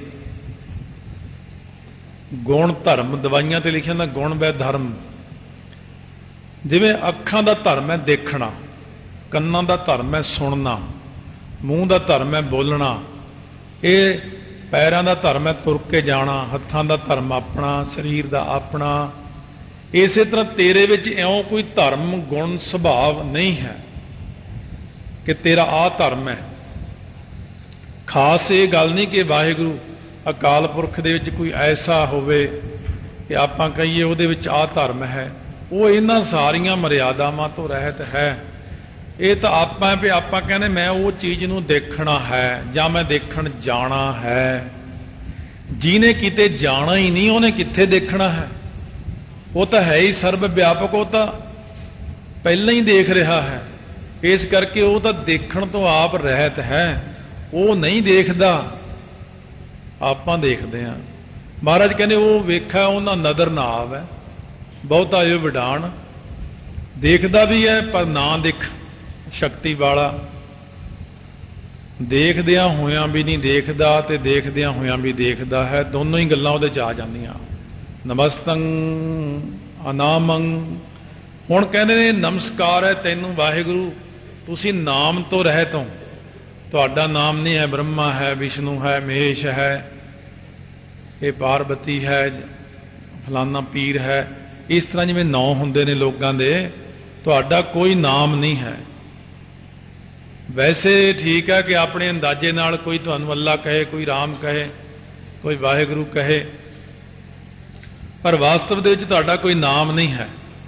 ਗੁਣ ਧਰਮ, ਦਵਾਈਆਂ ਤੇ ਲਿਖਿਆ ਹੁੰਦਾ ਗੁਣ ਵੈ ਧਰਮ। ਜਿਵੇਂ ਅੱਖਾਂ ਦਾ ਧਰਮ ਹੈ ਦੇਖਣਾ, ਕੰਨਾਂ ਦਾ ਧਰਮ ਹੈ ਸੁਣਨਾ, ਮੂੰਹ ਦਾ ਧਰਮ ਹੈ ਬੋਲਣਾ, ਇਹ ਪੈਰਾਂ ਦਾ ਧਰਮ ਹੈ ਤੁਰ ਕੇ ਜਾਣਾ, ਹੱਥਾਂ ਦਾ ਧਰਮ ਆਪਣਾ, ਸਰੀਰ ਦਾ ਆਪਣਾ। ਇਸੇ ਤਰ੍ਹਾਂ ਤੇਰੇ ਵਿੱਚ ਇਉਂ ਕੋਈ ਧਰਮ ਗੁਣ ਸੁਭਾਵ ਨਹੀਂ ਹੈ ਕਿ ਤੇਰਾ ਆਹ ਧਰਮ ਹੈ। ਖਾਸ ਇਹ ਗੱਲ ਨਹੀਂ ਕਿ ਵਾਹਿਗੁਰੂ ਅਕਾਲ ਪੁਰਖ ਦੇ ਵਿੱਚ ਕੋਈ ਐਸਾ ਹੋਵੇ ਕਿ ਆਪਾਂ ਕਹੀਏ ਉਹਦੇ ਵਿੱਚ ਆਹ ਧਰਮ ਹੈ। ਉਹ ਇਹਨਾਂ ਸਾਰੀਆਂ ਮਰਿਆਦਾਵਾਂ ਤੋਂ ਰਹਿਤ ਹੈ। ਇਹ ਤਾਂ ਆਪਾਂ ਵੀ ਆਪਾਂ ਕਹਿੰਦੇ ਮੈਂ ਉਹ ਚੀਜ਼ ਨੂੰ ਦੇਖਣਾ ਹੈ ਜਾਂ ਮੈਂ ਦੇਖਣ ਜਾਣਾ ਹੈ। ਜਿਹਨੇ ਕਿਤੇ ਜਾਣਾ ਹੀ ਨਹੀਂ ਉਹਨੇ ਕਿੱਥੇ ਦੇਖਣਾ ਹੈ? ਉਹ ਤਾਂ ਹੈ ਹੀ ਸਰਬ ਵਿਆਪਕ, ਉਹ ਤਾਂ ਪਹਿਲਾਂ ਹੀ ਦੇਖ ਰਿਹਾ ਹੈ। ਇਸ ਕਰਕੇ ਉਹ ਤਾਂ ਦੇਖਣ ਤੋਂ ਆਪ ਰਹਿਤ ਹੈ। ਉਹ ਨਹੀਂ ਦੇਖਦਾ, ਆਪਾਂ ਦੇਖਦੇ ਹਾਂ। ਮਹਾਰਾਜ ਕਹਿੰਦੇ ਉਹ ਵੇਖਿਆ ਉਹਨਾਂ ਨਦਰ ਨਾ ਆਵੇ, ਬਹੁਤਾ ਇਹ ਵਿਡਾਣ। ਦੇਖਦਾ ਵੀ ਹੈ ਪਰ ਨਾ ਦਿਖ ਸ਼ਕਤੀ ਵਾਲਾ, ਦੇਖਦਿਆਂ ਹੋਇਆਂ ਵੀ ਨਹੀਂ ਦੇਖਦਾ ਤੇ ਦੇਖਦਿਆਂ ਹੋਇਆਂ ਵੀ ਦੇਖਦਾ ਹੈ। ਦੋਨੋਂ ਹੀ ਗੱਲਾਂ ਉਹਦੇ 'ਚ ਆ ਜਾਂਦੀਆਂ। ਨਮਸਤੰ ਅਨਾਮੰ। ਹੁਣ ਕਹਿੰਦੇ ਨੇ ਨਮਸਕਾਰ ਹੈ ਤੈਨੂੰ ਵਾਹਿਗੁਰੂ, ਤੁਸੀਂ ਨਾਮ ਤੋਂ ਰਹਿਤ ਹੋ। ਤੁਹਾਡਾ ਨਾਮ ਨਹੀਂ ਹੈ ਬ੍ਰਹਮਾ ਹੈ, ਵਿਸ਼ਨੂੰ ਹੈ, ਮਹੇਸ਼ ਹੈ, ਇਹ ਪਾਰਵਤੀ ਹੈ, ਫਲਾਨਾ ਪੀਰ ਹੈ। ਇਸ ਤਰ੍ਹਾਂ ਜਿਵੇਂ ਨਾਂ ਹੁੰਦੇ ਨੇ ਲੋਕਾਂ ਦੇ, ਤੁਹਾਡਾ ਕੋਈ ਨਾਮ ਨਹੀਂ ਹੈ। ਵੈਸੇ ਠੀਕ ਹੈ ਕਿ ਆਪਣੇ ਅੰਦਾਜ਼ੇ ਨਾਲ ਕੋਈ ਤੁਹਾਨੂੰ ਅੱਲਾ ਕਹੇ, ਕੋਈ ਰਾਮ ਕਹੇ, ਕੋਈ ਵਾਹਿਗੁਰੂ ਕਹੇ, ਪਰ ਵਾਸਤਵ ਦੇ ਵਿੱਚ ਤੁਹਾਡਾ ਕੋਈ ਨਾਮ ਨਹੀਂ ਹੈ।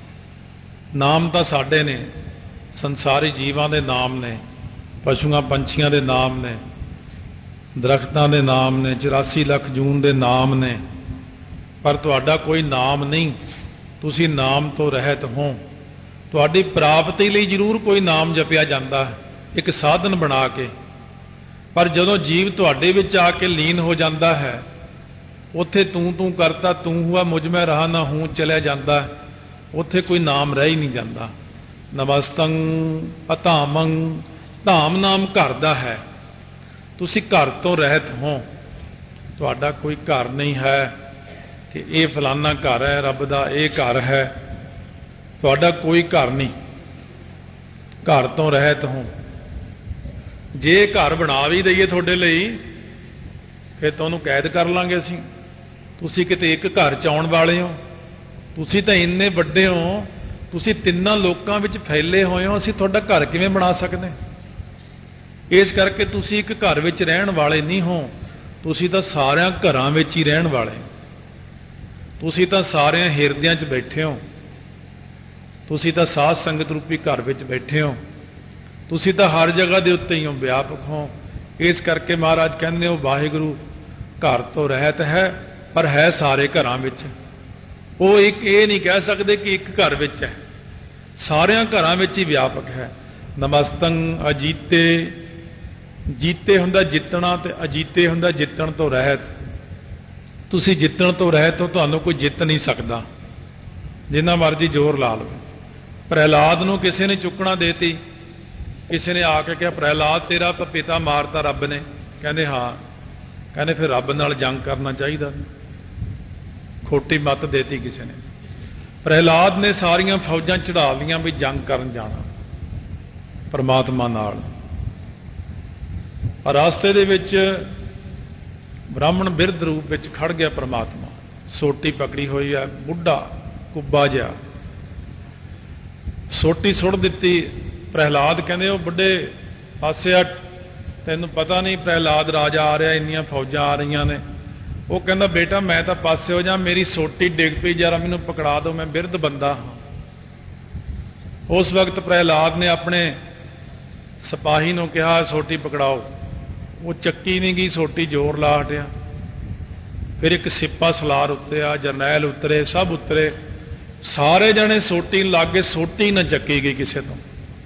ਨਾਮ ਤਾਂ ਸਾਡੇ ਨੇ, ਸੰਸਾਰੀ ਜੀਵਾਂ ਦੇ ਨਾਮ ਨੇ, ਪਸ਼ੂਆਂ ਪੰਛੀਆਂ ਦੇ ਨਾਮ ਨੇ, ਦਰਖਤਾਂ ਦੇ ਨਾਮ ਨੇ, 84 ਲੱਖ ਜੂਨ ਦੇ ਨਾਮ ਨੇ, ਪਰ ਤੁਹਾਡਾ ਕੋਈ ਨਾਮ ਨਹੀਂ। ਤੁਸੀਂ ਨਾਮ ਤੋਂ ਰਹਿਤ ਹੋ। ਤੁਹਾਡੀ ਪ੍ਰਾਪਤੀ ਲਈ ਜ਼ਰੂਰ ਕੋਈ ਨਾਮ ਜਪਿਆ ਜਾਂਦਾ ਹੈ, ਇੱਕ ਸਾਧਨ ਬਣਾ ਕੇ, ਪਰ ਜਦੋਂ ਜੀਵ ਤੁਹਾਡੇ ਵਿੱਚ ਆ ਕੇ ਲੀਨ ਹੋ ਜਾਂਦਾ ਹੈ, ਉੱਥੇ ਤੂੰ ਕਰਤਾ ਤੂੰ ਹੁਆ ਮੁਝ ਮੈਂ ਰਹਾ ਨਾ ਹੂੰ ਚਲਿਆ ਜਾਂਦਾ, ਉੱਥੇ ਕੋਈ ਨਾਮ ਰਹਿ ਹੀ ਨਹੀਂ ਜਾਂਦਾ। ਨਮਸਤੰ ਅਧਾਮੰ। ਧਾਮ ਨਾਮ ਘਰ ਦਾ ਹੈ। ਤੁਸੀਂ ਘਰ ਤੋਂ ਰਹਿਤ ਹੋ। ਤੁਹਾਡਾ ਕੋਈ ਘਰ ਨਹੀਂ ਹੈ ਕਿ ਇਹ ਫਲਾਨਾ ਘਰ ਹੈ, ਰੱਬ ਦਾ ਇਹ ਘਰ ਹੈ। ਤੁਹਾਡਾ ਕੋਈ ਘਰ ਨਹੀਂ, ਘਰ ਤੋਂ ਰਹਿਤ ਹੋ। ਜੇ ਘਰ ਬਣਾ ਵੀ ਦਈਏ ਤੁਹਾਡੇ ਲਈ, ਫਿਰ ਤੁਹਾਨੂੰ ਕੈਦ ਕਰ ਲਾਂਗੇ ਅਸੀਂ। ਤੁਸੀਂ ਕਿਤੇ ਇੱਕ ਘਰ 'ਚ ਆਉਣ ਵਾਲੇ ਹੋ। ਤੁਸੀਂ ਤਾਂ ਇੰਨੇ ਵੱਡੇ ਹੋ, ਤੁਸੀਂ ਤਿੰਨਾਂ ਲੋਕਾਂ ਵਿੱਚ ਫੈਲੇ ਹੋਏ ਹੋ, ਅਸੀਂ ਤੁਹਾਡਾ ਘਰ ਕਿਵੇਂ ਬਣਾ ਸਕਦੇ? ਇਸ ਕਰਕੇ ਤੁਸੀਂ ਇੱਕ ਘਰ ਵਿੱਚ ਰਹਿਣ ਵਾਲੇ ਨਹੀਂ ਹੋ, ਤੁਸੀਂ ਤਾਂ ਸਾਰਿਆਂ ਘਰਾਂ ਵਿੱਚ ਹੀ ਰਹਿਣ ਵਾਲੇ। ਤੁਸੀਂ ਤਾਂ ਸਾਰਿਆਂ ਹਿਰਦਿਆਂ 'ਚ ਬੈਠੇ ਹੋ। ਤੁਸੀਂ ਤਾਂ ਸਾਧ ਸੰਗਤ ਰੂਪੀ ਘਰ ਵਿੱਚ ਬੈਠੇ ਹੋ। ਤੁਸੀਂ ਤਾਂ ਹਰ ਜਗ੍ਹਾ ਦੇ ਉੱਤੇ ਹੀ ਹੋ, ਵਿਆਪਕ ਹੋ। ਇਸ ਕਰਕੇ ਮਹਾਰਾਜ ਕਹਿੰਦੇ ਹੋ ਵਾਹਿਗੁਰੂ ਘਰ ਤੋਂ ਰਹਿਤ ਹੈ, ਪਰ ਹੈ ਸਾਰੇ ਘਰਾਂ ਵਿੱਚ। ਉਹ ਇੱਕ ਇਹ ਨਹੀਂ ਕਹਿ ਸਕਦੇ ਕਿ ਇੱਕ ਘਰ ਵਿੱਚ ਹੈ, ਸਾਰਿਆਂ ਘਰਾਂ ਵਿੱਚ ਹੀ ਵਿਆਪਕ ਹੈ। ਨਮਸਤੰ ਅਜੀਤੇ। ਜੀਤੇ ਹੁੰਦਾ ਜਿੱਤਣਾ ਤੇ ਅਜੀਤੇ ਹੁੰਦਾ ਜਿੱਤਣ ਤੋਂ ਰਹਿਤ। ਤੁਸੀਂ ਜਿੱਤਣ ਤੋਂ ਰਹਿਤ ਹੋ, ਤੁਹਾਨੂੰ ਕੋਈ ਜਿੱਤ ਨਹੀਂ ਸਕਦਾ, ਜਿੰਨਾ ਮਰਜ਼ੀ ਜ਼ੋਰ ਲਾ ਲਵੇ। ਪ੍ਰਹਿਲਾਦ ਨੂੰ ਕਿਸੇ ਨੇ ਚੁੱਕਣਾ ਦੇਤੀ, ਕਿਸੇ ਨੇ ਆ ਕੇ ਕਿਹਾ ਪ੍ਰਹਿਲਾਦ ਤੇਰਾ ਤਾਂ ਪਿਤਾ ਮਾਰਤਾ ਰੱਬ ਨੇ। ਕਹਿੰਦੇ ਹਾਂ। ਕਹਿੰਦੇ ਫਿਰ ਰੱਬ ਨਾਲ ਜੰਗ ਕਰਨਾ ਚਾਹੀਦਾ। ਖੋਟੀ ਮੱਤ ਦੇਤੀ ਕਿਸੇ ਨੇ। ਪ੍ਰਹਿਲਾਦ ਨੇ ਸਾਰੀਆਂ ਫੌਜਾਂ ਚੜ੍ਹਾ ਲਈਆਂ ਵੀ ਜੰਗ ਕਰਨ ਜਾਣਾ ਪਰਮਾਤਮਾ ਨਾਲ। ਰਾਸਤੇ ਦੇ ਵਿੱਚ ਬ੍ਰਾਹਮਣ ਬਿਰਧ ਰੂਪ ਵਿੱਚ ਖੜ ਗਿਆ ਪਰਮਾਤਮਾ, ਸੋਟੀ ਪਕੜੀ ਹੋਈ ਹੈ, ਬੁੱਢਾ ਕੁੱਬਾ ਜਿਹਾ, ਸੋਟੀ ਸੁੱਟ ਦਿੱਤੀ। ਪ੍ਰਹਿਲਾਦ ਕਹਿੰਦੇ ਉਹ ਬੁੱਢੇ ਪਾਸੇ ਆ, ਤੈਨੂੰ ਪਤਾ ਨਹੀਂ ਪ੍ਰਹਿਲਾਦ ਰਾਜਾ ਆ ਰਿਹਾ, ਇੰਨੀਆਂ ਫੌਜਾਂ ਆ ਰਹੀਆਂ ਨੇ। ਉਹ ਕਹਿੰਦਾ ਬੇਟਾ ਮੈਂ ਤਾਂ ਪਾਸੇ ਹੋ ਜਾ, ਮੇਰੀ ਸੋਟੀ ਡਿੱਗ ਪਈ, ਜਰਾ ਮੈਨੂੰ ਪਕੜਾ ਦਿਓ, ਮੈਂ ਬਿਰਧ ਬੰਦਾ ਹਾਂ। ਉਸ ਵਕਤ ਪ੍ਰਹਿਲਾਦ ਨੇ ਆਪਣੇ ਸਿਪਾਹੀ ਨੂੰ ਕਿਹਾ ਸੋਟੀ ਪਕੜਾਓ। ਉਹ ਚੱਕੀ ਨਹੀਂ ਗਈ, ਸੋਟੀ ਜ਼ੋਰ ਲਾ ਹਟਿਆ। ਫਿਰ ਇੱਕ ਸਿਪਾ ਸਲਾਰ ਉਤਰਿਆ, ਜਰਨੈਲ ਉਤਰੇ, ਸਭ ਉਤਰੇ, ਸਾਰੇ ਜਣੇ ਸੋਟੀ ਲੱਗ ਗਏ, ਸੋਟੀ ਨਾ ਚੱਕੀ ਗਈ ਕਿਸੇ ਤੋਂ।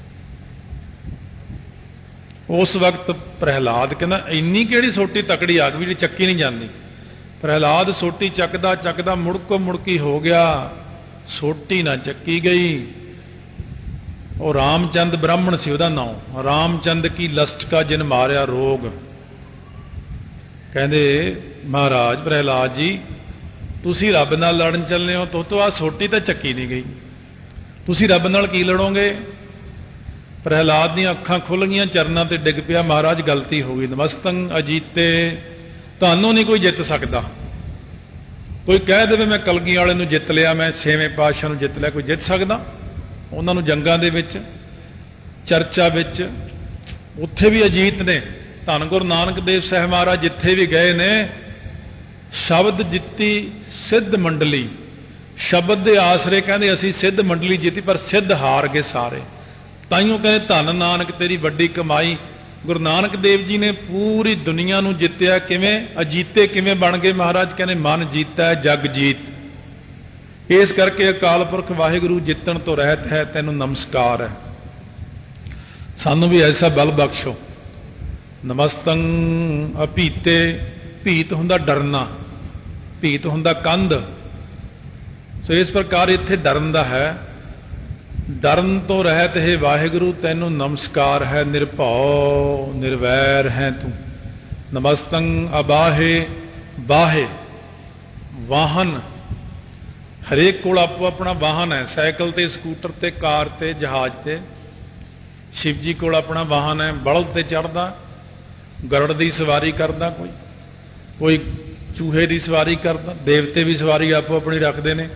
ਉਸ ਵਕਤ ਪ੍ਰਹਿਲਾਦ ਕਹਿੰਦਾ ਇੰਨੀ ਕਿਹੜੀ ਸੋਟੀ ਤਕੜੀ ਆ ਗਈ ਜਿਹੜੀ ਚੱਕੀ ਨਹੀਂ ਜਾਂਦੀ। ਪ੍ਰਹਿਲਾਦ ਸੋਟੀ ਚੱਕਦਾ ਚੱਕਦਾ ਮੁੜਕੀ ਹੋ ਗਿਆ, ਸੋਟੀ ਨਾ ਚੱਕੀ ਗਈ। ਉਹ ਰਾਮਚੰਦ ਬ੍ਰਾਹਮਣ ਸੀ ਉਹਦਾ ਨਾਮ। ਰਾਮਚੰਦ ਕੀ ਲਸਟਕਾ ਜਿਨ ਮਾਰਿਆ ਰੋਗ। ਕਹਿੰਦੇ ਮਹਾਰਾਜ ਪ੍ਰਹਿਲਾਦ ਜੀ ਤੁਸੀਂ ਰੱਬ ਨਾਲ ਲੜਨ ਚੱਲੇ ਹੋ, ਤੋਂ ਆ ਸੋਟੀ ਤਾਂ ਚੱਕੀ ਨਹੀਂ ਗਈ, ਤੁਸੀਂ ਰੱਬ ਨਾਲ ਕੀ ਲੜੋਗੇ? ਪ੍ਰਹਿਲਾਦ ਦੀਆਂ ਅੱਖਾਂ ਖੁੱਲ ਗਈਆਂ, ਚਰਨਾਂ ਤੇ ਡਿੱਗ ਪਿਆ। ਮਹਾਰਾਜ ਗਲਤੀ ਹੋ ਗਈ। ਨਮਸਤੰ ਅਜੀਤੇ। ਤੁਹਾਨੂੰ ਨਹੀਂ ਕੋਈ ਜਿੱਤ ਸਕਦਾ। ਕੋਈ ਕਹਿ ਦੇਵੇ ਮੈਂ ਕਲਗੀ ਵਾਲੇ ਨੂੰ ਜਿੱਤ ਲਿਆ, ਮੈਂ ਛੇਵੇਂ ਪਾਤਸ਼ਾਹ ਨੂੰ ਜਿੱਤ ਲਿਆ, ਕੋਈ ਜਿੱਤ ਸਕਦਾ? ਉਹਨਾਂ ਨੂੰ ਜੰਗਾਂ ਦੇ ਵਿੱਚ, ਚਰਚਾ ਵਿੱਚ, ਉੱਥੇ ਵੀ ਅਜੀਤ ਨੇ। ਧੰਨ ਗੁਰੂ ਨਾਨਕ ਦੇਵ ਸਾਹਿਬ ਮਹਾਰਾਜ ਜਿੱਥੇ ਵੀ ਗਏ ਨੇ, ਸ਼ਬਦ ਜਿੱਤੀ ਸਿੱਧ ਮੰਡਲੀ। ਸ਼ਬਦ ਦੇ ਆਸਰੇ ਕਹਿੰਦੇ ਅਸੀਂ ਸਿੱਧ ਮੰਡਲੀ ਜਿੱਤੀ, ਪਰ ਸਿੱਧ ਹਾਰ ਗਏ ਸਾਰੇ। ਤਾਈਓ ਕਹਿੰਦੇ ਧੰਨ ਨਾਨਕ ਤੇਰੀ ਵੱਡੀ ਕਮਾਈ। ਗੁਰੂ ਨਾਨਕ ਦੇਵ ਜੀ ਨੇ ਪੂਰੀ ਦੁਨੀਆ ਨੂੰ ਜਿੱਤਿਆ। ਕਿਵੇਂ? ਅਜੀਤੇ ਕਿਵੇਂ ਬਣ ਗਏ? ਮਹਾਰਾਜ ਕਹਿੰਦੇ ਮਨ ਜੀਤਾ ਜਗ ਜੀਤ। ਇਸ ਕਰਕੇ ਅਕਾਲ ਪੁਰਖ ਵਾਹਿਗੁਰੂ ਜਿੱਤਣ ਤੋਂ ਰਹਿਤ ਹੈ, ਤੈਨੂੰ ਨਮਸਕਾਰ ਹੈ। ਸਾਨੂੰ ਵੀ ਐਸਾ ਬਲ ਬਖਸ਼ੋ ਨਮਸਤੰ ਅਭੀਤੇ, ਭੀਤ ਹੁੰਦਾ ਡਰਨਾ, ਭੀਤ ਹੁੰਦਾ ਕੰਧ। ਸੋ ਇਸ ਪ੍ਰਕਾਰ ਇੱਥੇ ਡਰਨ ਦਾ ਹੈ। ਡਰਨ ਤੋਂ ਰਹਿਤ ਹੈ ਵਾਹਿਗੁਰੂ, ਤੈਨੂੰ ਨਮਸਕਾਰ ਹੈ, ਨਿਰਭਉ ਨਿਰਵੈਰ ਹੈ ਤੂੰ। ਨਮਸਤੰ ਅਬਾਹੇ, ਬਾਹੇ ਵਾਹਨ, ਹਰੇਕ ਕੋਲ ਆਪੋ ਆਪਣਾ ਵਾਹਨ ਹੈ, ਸਾਈਕਲ ਤੇ, ਸਕੂਟਰ ਤੇ, ਕਾਰ ਤੇ, ਜਹਾਜ਼ ਤੇ। ਸ਼ਿਵ ਜੀ ਕੋਲ ਆਪਣਾ ਵਾਹਨ ਹੈ, ਬਲਦ ਤੇ ਚੜ੍ਹਦਾ, ਗਰੜ ਦੀ ਸਵਾਰੀ ਕਰਦਾ, ਕੋਈ ਚੂਹੇ ਦੀ ਸਵਾਰੀ ਕਰਦਾ। ਦੇਵਤੇ ਵੀ ਸਵਾਰੀ ਆਪੋ ਆਪਣੀ ਰੱਖਦੇ ਨੇ।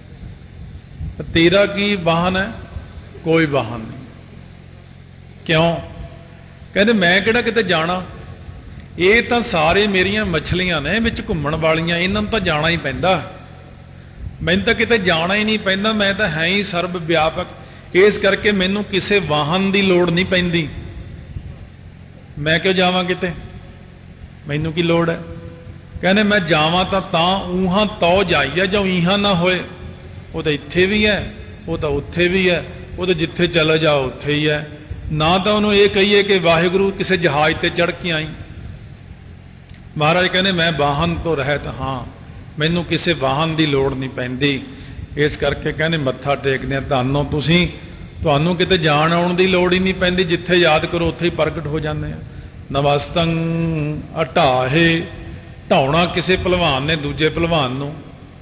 ਤੇਰਾ ਕੀ ਵਾਹਨ ਹੈ? ਕੋਈ ਵਾਹਨ ਨਹੀਂ। ਕਿਉਂ? ਕਹਿੰਦੇ ਮੈਂ ਕਿਹੜਾ ਕਿਤੇ ਜਾਣਾ, ਇਹ ਤਾਂ ਸਾਰੇ ਮੇਰੀਆਂ ਮੱਛਲੀਆਂ ਨੇ ਵਿੱਚ ਘੁੰਮਣ ਵਾਲੀਆਂ, ਇਹਨਾਂ ਨੂੰ ਤਾਂ ਜਾਣਾ ਹੀ ਪੈਂਦਾ, ਮੈਨੂੰ ਤਾਂ ਕਿਤੇ ਜਾਣਾ ਹੀ ਨਹੀਂ ਪੈਂਦਾ, ਮੈਂ ਤਾਂ ਹੈ ਹੀ ਸਰਬ ਵਿਆਪਕ। ਇਸ ਕਰਕੇ ਮੈਨੂੰ ਕਿਸੇ ਵਾਹਨ ਦੀ ਲੋੜ ਨਹੀਂ ਪੈਂਦੀ। ਮੈਂ ਕਿਉਂ ਜਾਵਾਂ ਕਿਤੇ, ਮੈਨੂੰ ਕੀ ਲੋੜ ਹੈ? ਕਹਿੰਦੇ ਮੈਂ ਜਾਵਾਂ ਤਾਂ ਊਹਾਂ ਤਉ ਜਾਈਏ, ਜਾਂ ਈਹਾਂ ਨਾ ਹੋਏ। ਉਹ ਤਾਂ ਇੱਥੇ ਵੀ ਹੈ, ਉਹ ਤਾਂ ਉੱਥੇ ਵੀ ਹੈ, ਉਹ ਤਾਂ ਜਿੱਥੇ ਚਲੇ ਜਾਓ ਉੱਥੇ ਹੀ ਹੈ। ਨਾ ਤਾਂ ਉਹਨੂੰ ਇਹ ਕਹੀਏ ਕਿ ਵਾਹਿਗੁਰੂ ਕਿਸੇ ਜਹਾਜ਼ ਤੇ ਚੜ੍ਹ ਕੇ ਆਈ। ਮਹਾਰਾਜ ਕਹਿੰਦੇ ਮੈਂ ਵਾਹਨ ਤੋਂ ਰਹਿਤ ਹਾਂ, ਮੈਨੂੰ ਕਿਸੇ ਵਾਹਨ ਦੀ ਲੋੜ ਨਹੀਂ ਪੈਂਦੀ। ਇਸ ਕਰਕੇ ਕਹਿੰਦੇ ਮੱਥਾ ਟੇਕਦੇ ਆ ਧੰਨੋ ਤੁਸੀਂ, ਤੁਹਾਨੂੰ ਕਿਤੇ ਜਾਣ ਆਉਣ ਦੀ ਲੋੜ ਹੀ ਨਹੀਂ ਪੈਂਦੀ, ਜਿੱਥੇ ਯਾਦ ਕਰੋ ਉੱਥੇ ਹੀ ਪ੍ਰਗਟ ਹੋ ਜਾਂਦੇ ਆ। ਨਮਸਤੰ ਅਢਾਹੇ, ਢਾਉਣਾ ਕਿਸੇ ਭਲਵਾਨ ਨੇ ਦੂਜੇ ਭਲਵਾਨ ਨੂੰ।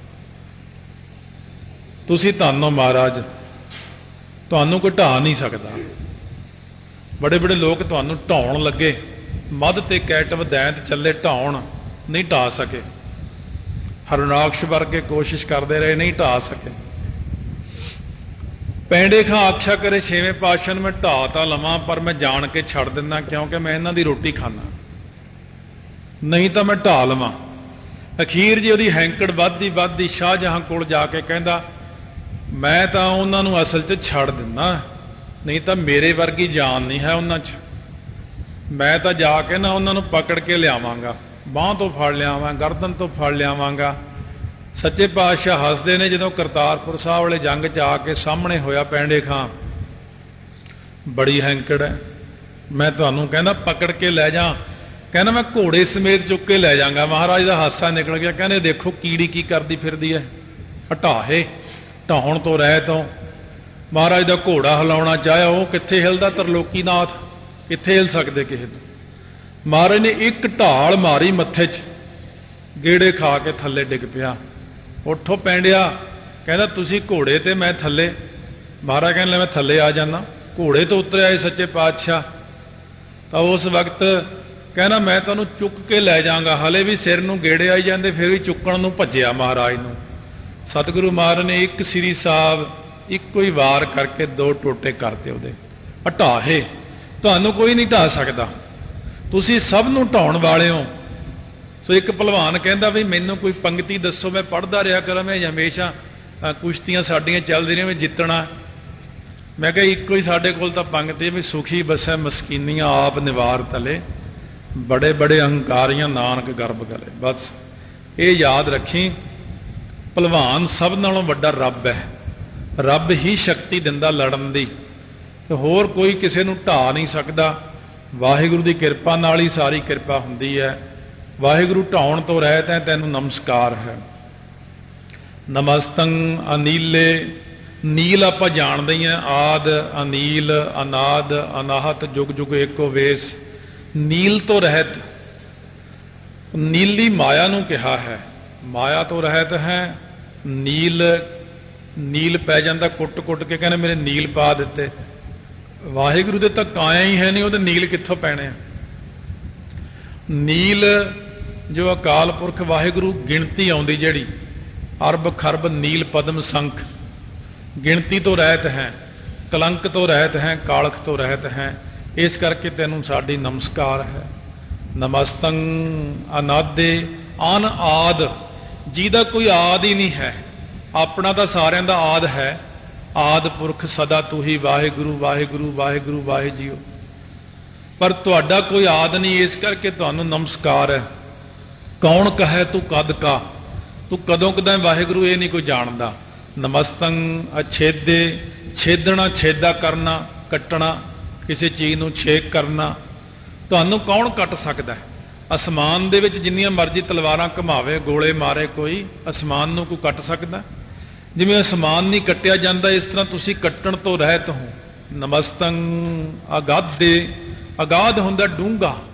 ਤੁਸੀਂ ਧੰਨੋ ਮਹਾਰਾਜ, ਤੁਹਾਨੂੰ ਕੋਈ ਢਾ ਨਹੀਂ ਸਕਦਾ। ਬੜੇ ਬੜੇ ਲੋਕ ਤੁਹਾਨੂੰ ਢਾਉਣ ਲੱਗੇ, ਮੱਧ ਤੇ ਕੈਟਵ ਦੈਂਤ ਚੱਲੇ ਢਾਉਣ, ਨਹੀਂ ਢਾ ਸਕੇ। ਹਰਨਾਕਸ਼ ਵਰਗੇ ਕੋਸ਼ਿਸ਼ ਕਰਦੇ ਰਹੇ, ਨਹੀਂ ਢਾ ਸਕੇ। ਪੈਂਡੇ ਖਾਂ ਆਖਿਆ ਕਰੇ ਛੇਵੇਂ ਪਾਤਸ਼ਾਹ ਨੂੰ, ਮੈਂ ਢਾ ਤਾਂ ਲਵਾਂ ਪਰ ਮੈਂ ਜਾਣ ਕੇ ਛੱਡ ਦਿੰਦਾ, ਕਿਉਂਕਿ ਮੈਂ ਇਹਨਾਂ ਦੀ ਰੋਟੀ ਖਾਣਾ, ਨਹੀਂ ਤਾਂ ਮੈਂ ਢਾ ਲਵਾਂ। ਅਖੀਰ ਜੀ ਉਹਦੀ ਹੈਂਕੜ ਵੱਧਦੀ ਸ਼ਾਹਜਹਾਂ ਕੋਲ ਜਾ ਕੇ ਕਹਿੰਦਾ ਮੈਂ ਤਾਂ ਉਹਨਾਂ ਨੂੰ ਅਸਲ 'ਚ ਛੱਡ ਦਿੰਦਾ, ਨਹੀਂ ਤਾਂ ਮੇਰੇ ਵਰਗੀ ਜਾਨ ਨਹੀਂ ਹੈ ਉਹਨਾਂ 'ਚ। ਮੈਂ ਤਾਂ ਜਾ ਕੇ ਨਾ ਉਹਨਾਂ ਨੂੰ ਪਕੜ ਕੇ ਲਿਆਵਾਂਗਾ, ਬਾਂਹ ਤੋਂ ਫੜ ਲਿਆਵਾਂ, ਗਰਦਨ ਤੋਂ ਫੜ ਲਿਆਵਾਂਗਾ। ਸੱਚੇ ਪਾਤਸ਼ਾਹ ਹੱਸਦੇ ਨੇ ਜਦੋਂ ਕਰਤਾਰਪੁਰ ਸਾਹਿਬ ਵਾਲੇ ਜੰਗ 'ਚ ਆ ਕੇ ਸਾਹਮਣੇ ਹੋਇਆ ਪੈਂਡੇ ਖਾਂ, ਬੜੀ ਹੈਂਕੜ ਹੈ, ਮੈਂ ਤੁਹਾਨੂੰ ਕਹਿੰਦਾ ਪਕੜ ਕੇ ਲੈ ਜਾ। ਕਹਿੰਦਾ ਮੈਂ ਘੋੜੇ ਸਮੇਤ ਚੁੱਕ ਕੇ ਲੈ ਜਾਵਾਂਗਾ। ਮਹਾਰਾਜ ਦਾ ਹਾਸਾ ਨਿਕਲ ਗਿਆ, ਕਹਿੰਦੇ ਦੇਖੋ ਕੀੜੀ ਕੀ ਕਰਦੀ ਫਿਰਦੀ ਹੈ, ਹਟਾਹੇ, ਢਾਉਣ ਤੋਂ ਰਹਿ ਤੋਂ। ਮਹਾਰਾਜ ਦਾ ਘੋੜਾ ਹਿਲਾਉਣਾ ਚਾਹਿਆ, ਉਹ ਕਿੱਥੇ ਹਿਲਦਾ, ਤਰਲੋਕੀਨਾਥ ਕਿੱਥੇ ਹਿਲ ਸਕਦੇ ਕਿਸੇ ਤੋਂ। ਮਹਾਰਾਜ ਨੇ ਇੱਕ ਢਾਲ ਮਾਰੀ ਮੱਥੇ 'ਚ, ਗੇੜੇ ਖਾ ਕੇ ਥੱਲੇ ਡਿੱਗ ਪਿਆ। ਉੱਠੋ ਪੈਂਡਿਆ, ਕਹਿੰਦਾ ਤੁਸੀਂ ਘੋੜੇ ਤੇ, ਮੈਂ ਥੱਲੇ। ਮਹਾਰਾਜ ਕਹਿੰਦੇ ਮੈਂ ਥੱਲੇ ਆ ਜਾਣਾ। ਘੋੜੇ ਤੋਂ ਉਤਰਿਆ ਇਹ ਸੱਚੇ ਪਾਤਸ਼ਾਹ, ਤਾਂ ਉਸ ਵਕਤ ਕਹਿੰਦਾ ਮੈਂ ਤੁਹਾਨੂੰ ਚੁੱਕ ਕੇ ਲੈ ਜਾਵਾਂਗਾ। ਹਲੇ ਵੀ ਸਿਰ ਨੂੰ ਗੇੜੇ ਆਈ ਜਾਂਦੇ, ਫਿਰ ਵੀ ਚੁੱਕਣ ਨੂੰ ਭੱਜਿਆ ਮਹਾਰਾਜ ਨੂੰ। ਸਤਿਗੁਰੂ ਮਹਾਰਾਜ ਨੇ ਇੱਕ ਸ੍ਰੀ ਸਾਹਿਬ ਇੱਕੋ ਹੀ ਵਾਰ ਕਰਕੇ ਦੋ ਟੋਟੇ ਕਰਤੇ ਉਹਦੇ। ਹਟਾਹੇ, ਤੁਹਾਨੂੰ ਕੋਈ ਨਹੀਂ ਢਾ ਸਕਦਾ, ਤੁਸੀਂ ਸਭ ਨੂੰ ਢਾਉਣ ਵਾਲੇ ਹੋ। ਸੋ ਇੱਕ ਭਲਵਾਨ ਕਹਿੰਦਾ ਵੀ ਮੈਨੂੰ ਕੋਈ ਪੰਕਤੀ ਦੱਸੋ, ਮੈਂ ਪੜ੍ਹਦਾ ਰਿਹਾ ਕਰਾਂ, ਮੈਂ ਹਮੇਸ਼ਾ ਕੁਸ਼ਤੀਆਂ ਸਾਡੀਆਂ ਚੱਲਦੀਆਂ ਰਹੀਆਂ, ਮੈਂ ਜਿੱਤਣਾ। ਮੈਂ ਕਿਹਾ ਇੱਕੋ ਹੀ ਸਾਡੇ ਕੋਲ ਤਾਂ ਪੰਕਤੀ ਵੀ ਸੁਖੀ ਬਸੈ ਮਸਕੀਨੀਆਂ ਆਪ ਨਿਵਾਰ ਤਲੇ, ਬੜੇ ਬੜੇ ਅਹੰਕਾਰੀਆਂ ਨਾਨਕ ਗਰਭ ਗਲੇ। ਬਸ ਇਹ ਯਾਦ ਰੱਖੀ, ਭਲਵਾਨ ਸਭ ਨਾਲੋਂ ਵੱਡਾ ਰੱਬ ਹੈ। ਰੱਬ ਹੀ ਸ਼ਕਤੀ ਦਿੰਦਾ ਲੜਨ ਦੀ, ਤੇ ਹੋਰ ਕੋਈ ਕਿਸੇ ਨੂੰ ਢਾ ਨਹੀਂ ਸਕਦਾ। ਵਾਹਿਗੁਰੂ ਦੀ ਕਿਰਪਾ ਨਾਲ ਹੀ ਸਾਰੀ ਕਿਰਪਾ ਹੁੰਦੀ ਹੈ। ਵਾਹਿਗੁਰੂ ਢਾਉਣ ਤੋਂ ਰਹਿਤ ਹੈ, ਤੈਨੂੰ ਨਮਸਕਾਰ ਹੈ। ਨਮਸਤੰ ਅਨੀਲੇ, ਨੀਲ ਆਪਾਂ ਜਾਣਦੇ ਹੀ ਹਾਂ, ਆਦ ਅਨੀਲ, ਅਨਾਦ, ਅਨਾਹਤ, ਜੁਗ ਜੁਗ ਏਕੋ ਵੇਸ। ਨੀਲ ਤੋਂ ਰਹਿਤ, ਨੀਲੀ ਮਾਇਆ ਨੂੰ ਕਿਹਾ ਹੈ, ਮਾਇਆ ਤੋਂ ਰਹਿਤ ਹੈ। ਨੀਲ, ਨੀਲ ਪੈ ਜਾਂਦਾ ਕੁੱਟ ਕੁੱਟ ਕੇ, ਕਹਿੰਦੇ ਮੇਰੇ ਨੀਲ ਪਾ ਦਿੱਤੇ। ਵਾਹਿਗੁਰੂ ਦੇ ਤਾਂ ਕਾਇਆ ਹੀ ਹੈ ਨਹੀਂ, ਉਹਦੇ ਨੀਲ ਕਿੱਥੋਂ ਪੈਣੇ ਆ। ਨੀਲ ਜੋ ਅਕਾਲ ਪੁਰਖ ਵਾਹਿਗੁਰੂ, ਗਿਣਤੀ ਆਉਂਦੀ ਜਿਹੜੀ ਅਰਬ ਖਰਬ ਨੀਲ ਪਦਮ ਸੰਖ, ਗਿਣਤੀ ਤੋਂ ਰਹਿਤ ਹੈ, ਕਲੰਕ ਤੋਂ ਰਹਿਤ ਹੈ, ਕਾਲਖ ਤੋਂ ਰਹਿਤ ਹੈ। ਇਸ ਕਰਕੇ ਤੈਨੂੰ ਸਾਡੀ ਨਮਸਕਾਰ ਹੈ। ਨਮਸਤੰ ਅਨਾਦੇ, ਅਨ ਆਦ, ਜਿਹਦਾ ਕੋਈ ਆਦ ਹੀ ਨਹੀਂ ਹੈ। ਆਪਣਾ ਤਾਂ ਸਾਰਿਆਂ ਦਾ ਆਦ ਹੈ, ਆਦ ਪੁਰਖ ਸਦਾ ਤੂੰ ਹੀ ਵਾਹਿਗੁਰੂ ਵਾਹਿਗੁਰੂ ਵਾਹਿਗੁਰੂ ਵਾਹਿ ਜੀਓ। ਪਰ ਤੁਹਾਡਾ ਕੋਈ ਆਦ ਨਹੀਂ, ਇਸ ਕਰਕੇ ਤੁਹਾਨੂੰ ਨਮਸਕਾਰ ਹੈ। ਕੌਣ ਕਹੈ ਤੂੰ ਕਦ ਕਾ, ਤੂੰ ਕਦੋਂ ਕਦਾਂ ਵਾਹਿਗੁਰੂ ਇਹ ਨਹੀਂ ਕੋਈ ਜਾਣਦਾ। ਨਮਸਤੰ ਅਛੇਦੇ, ਛੇਦਣਾ, ਛੇਦਾ ਕਰਨਾ, ਕੱਟਣਾ, ਕਿਸੇ ਚੀਜ਼ ਨੂੰ ਛੇਕ ਕਰਨਾ। ਤੁਹਾਨੂੰ ਕੌਣ ਕੱਟ ਸਕਦਾ ਹੈ? ਅਸਮਾਨ ਦੇ ਵਿੱਚ ਜਿੰਨੀਆਂ ਮਰਜ਼ੀ ਤਲਵਾਰਾਂ ਘੁਮਾਵੇ, ਗੋਲੇ ਮਾਰੇ, ਕੋਈ ਅਸਮਾਨ ਨੂੰ ਕੋਈ ਕੱਟ ਸਕਦਾ? ਜਿਵੇਂ ਅਸਮਾਨ ਨਹੀਂ ਕੱਟਿਆ ਜਾਂਦਾ, ਇਸ ਤਰ੍ਹਾਂ ਤੁਸੀਂ ਕੱਟਣ ਤੋਂ ਰਹਿਤ ਹੋ। ਨਮਸਤੰ ਅਗਾਧੇ, ਅਗਾਧ ਹੁੰਦਾ ਡੂੰਘਾ,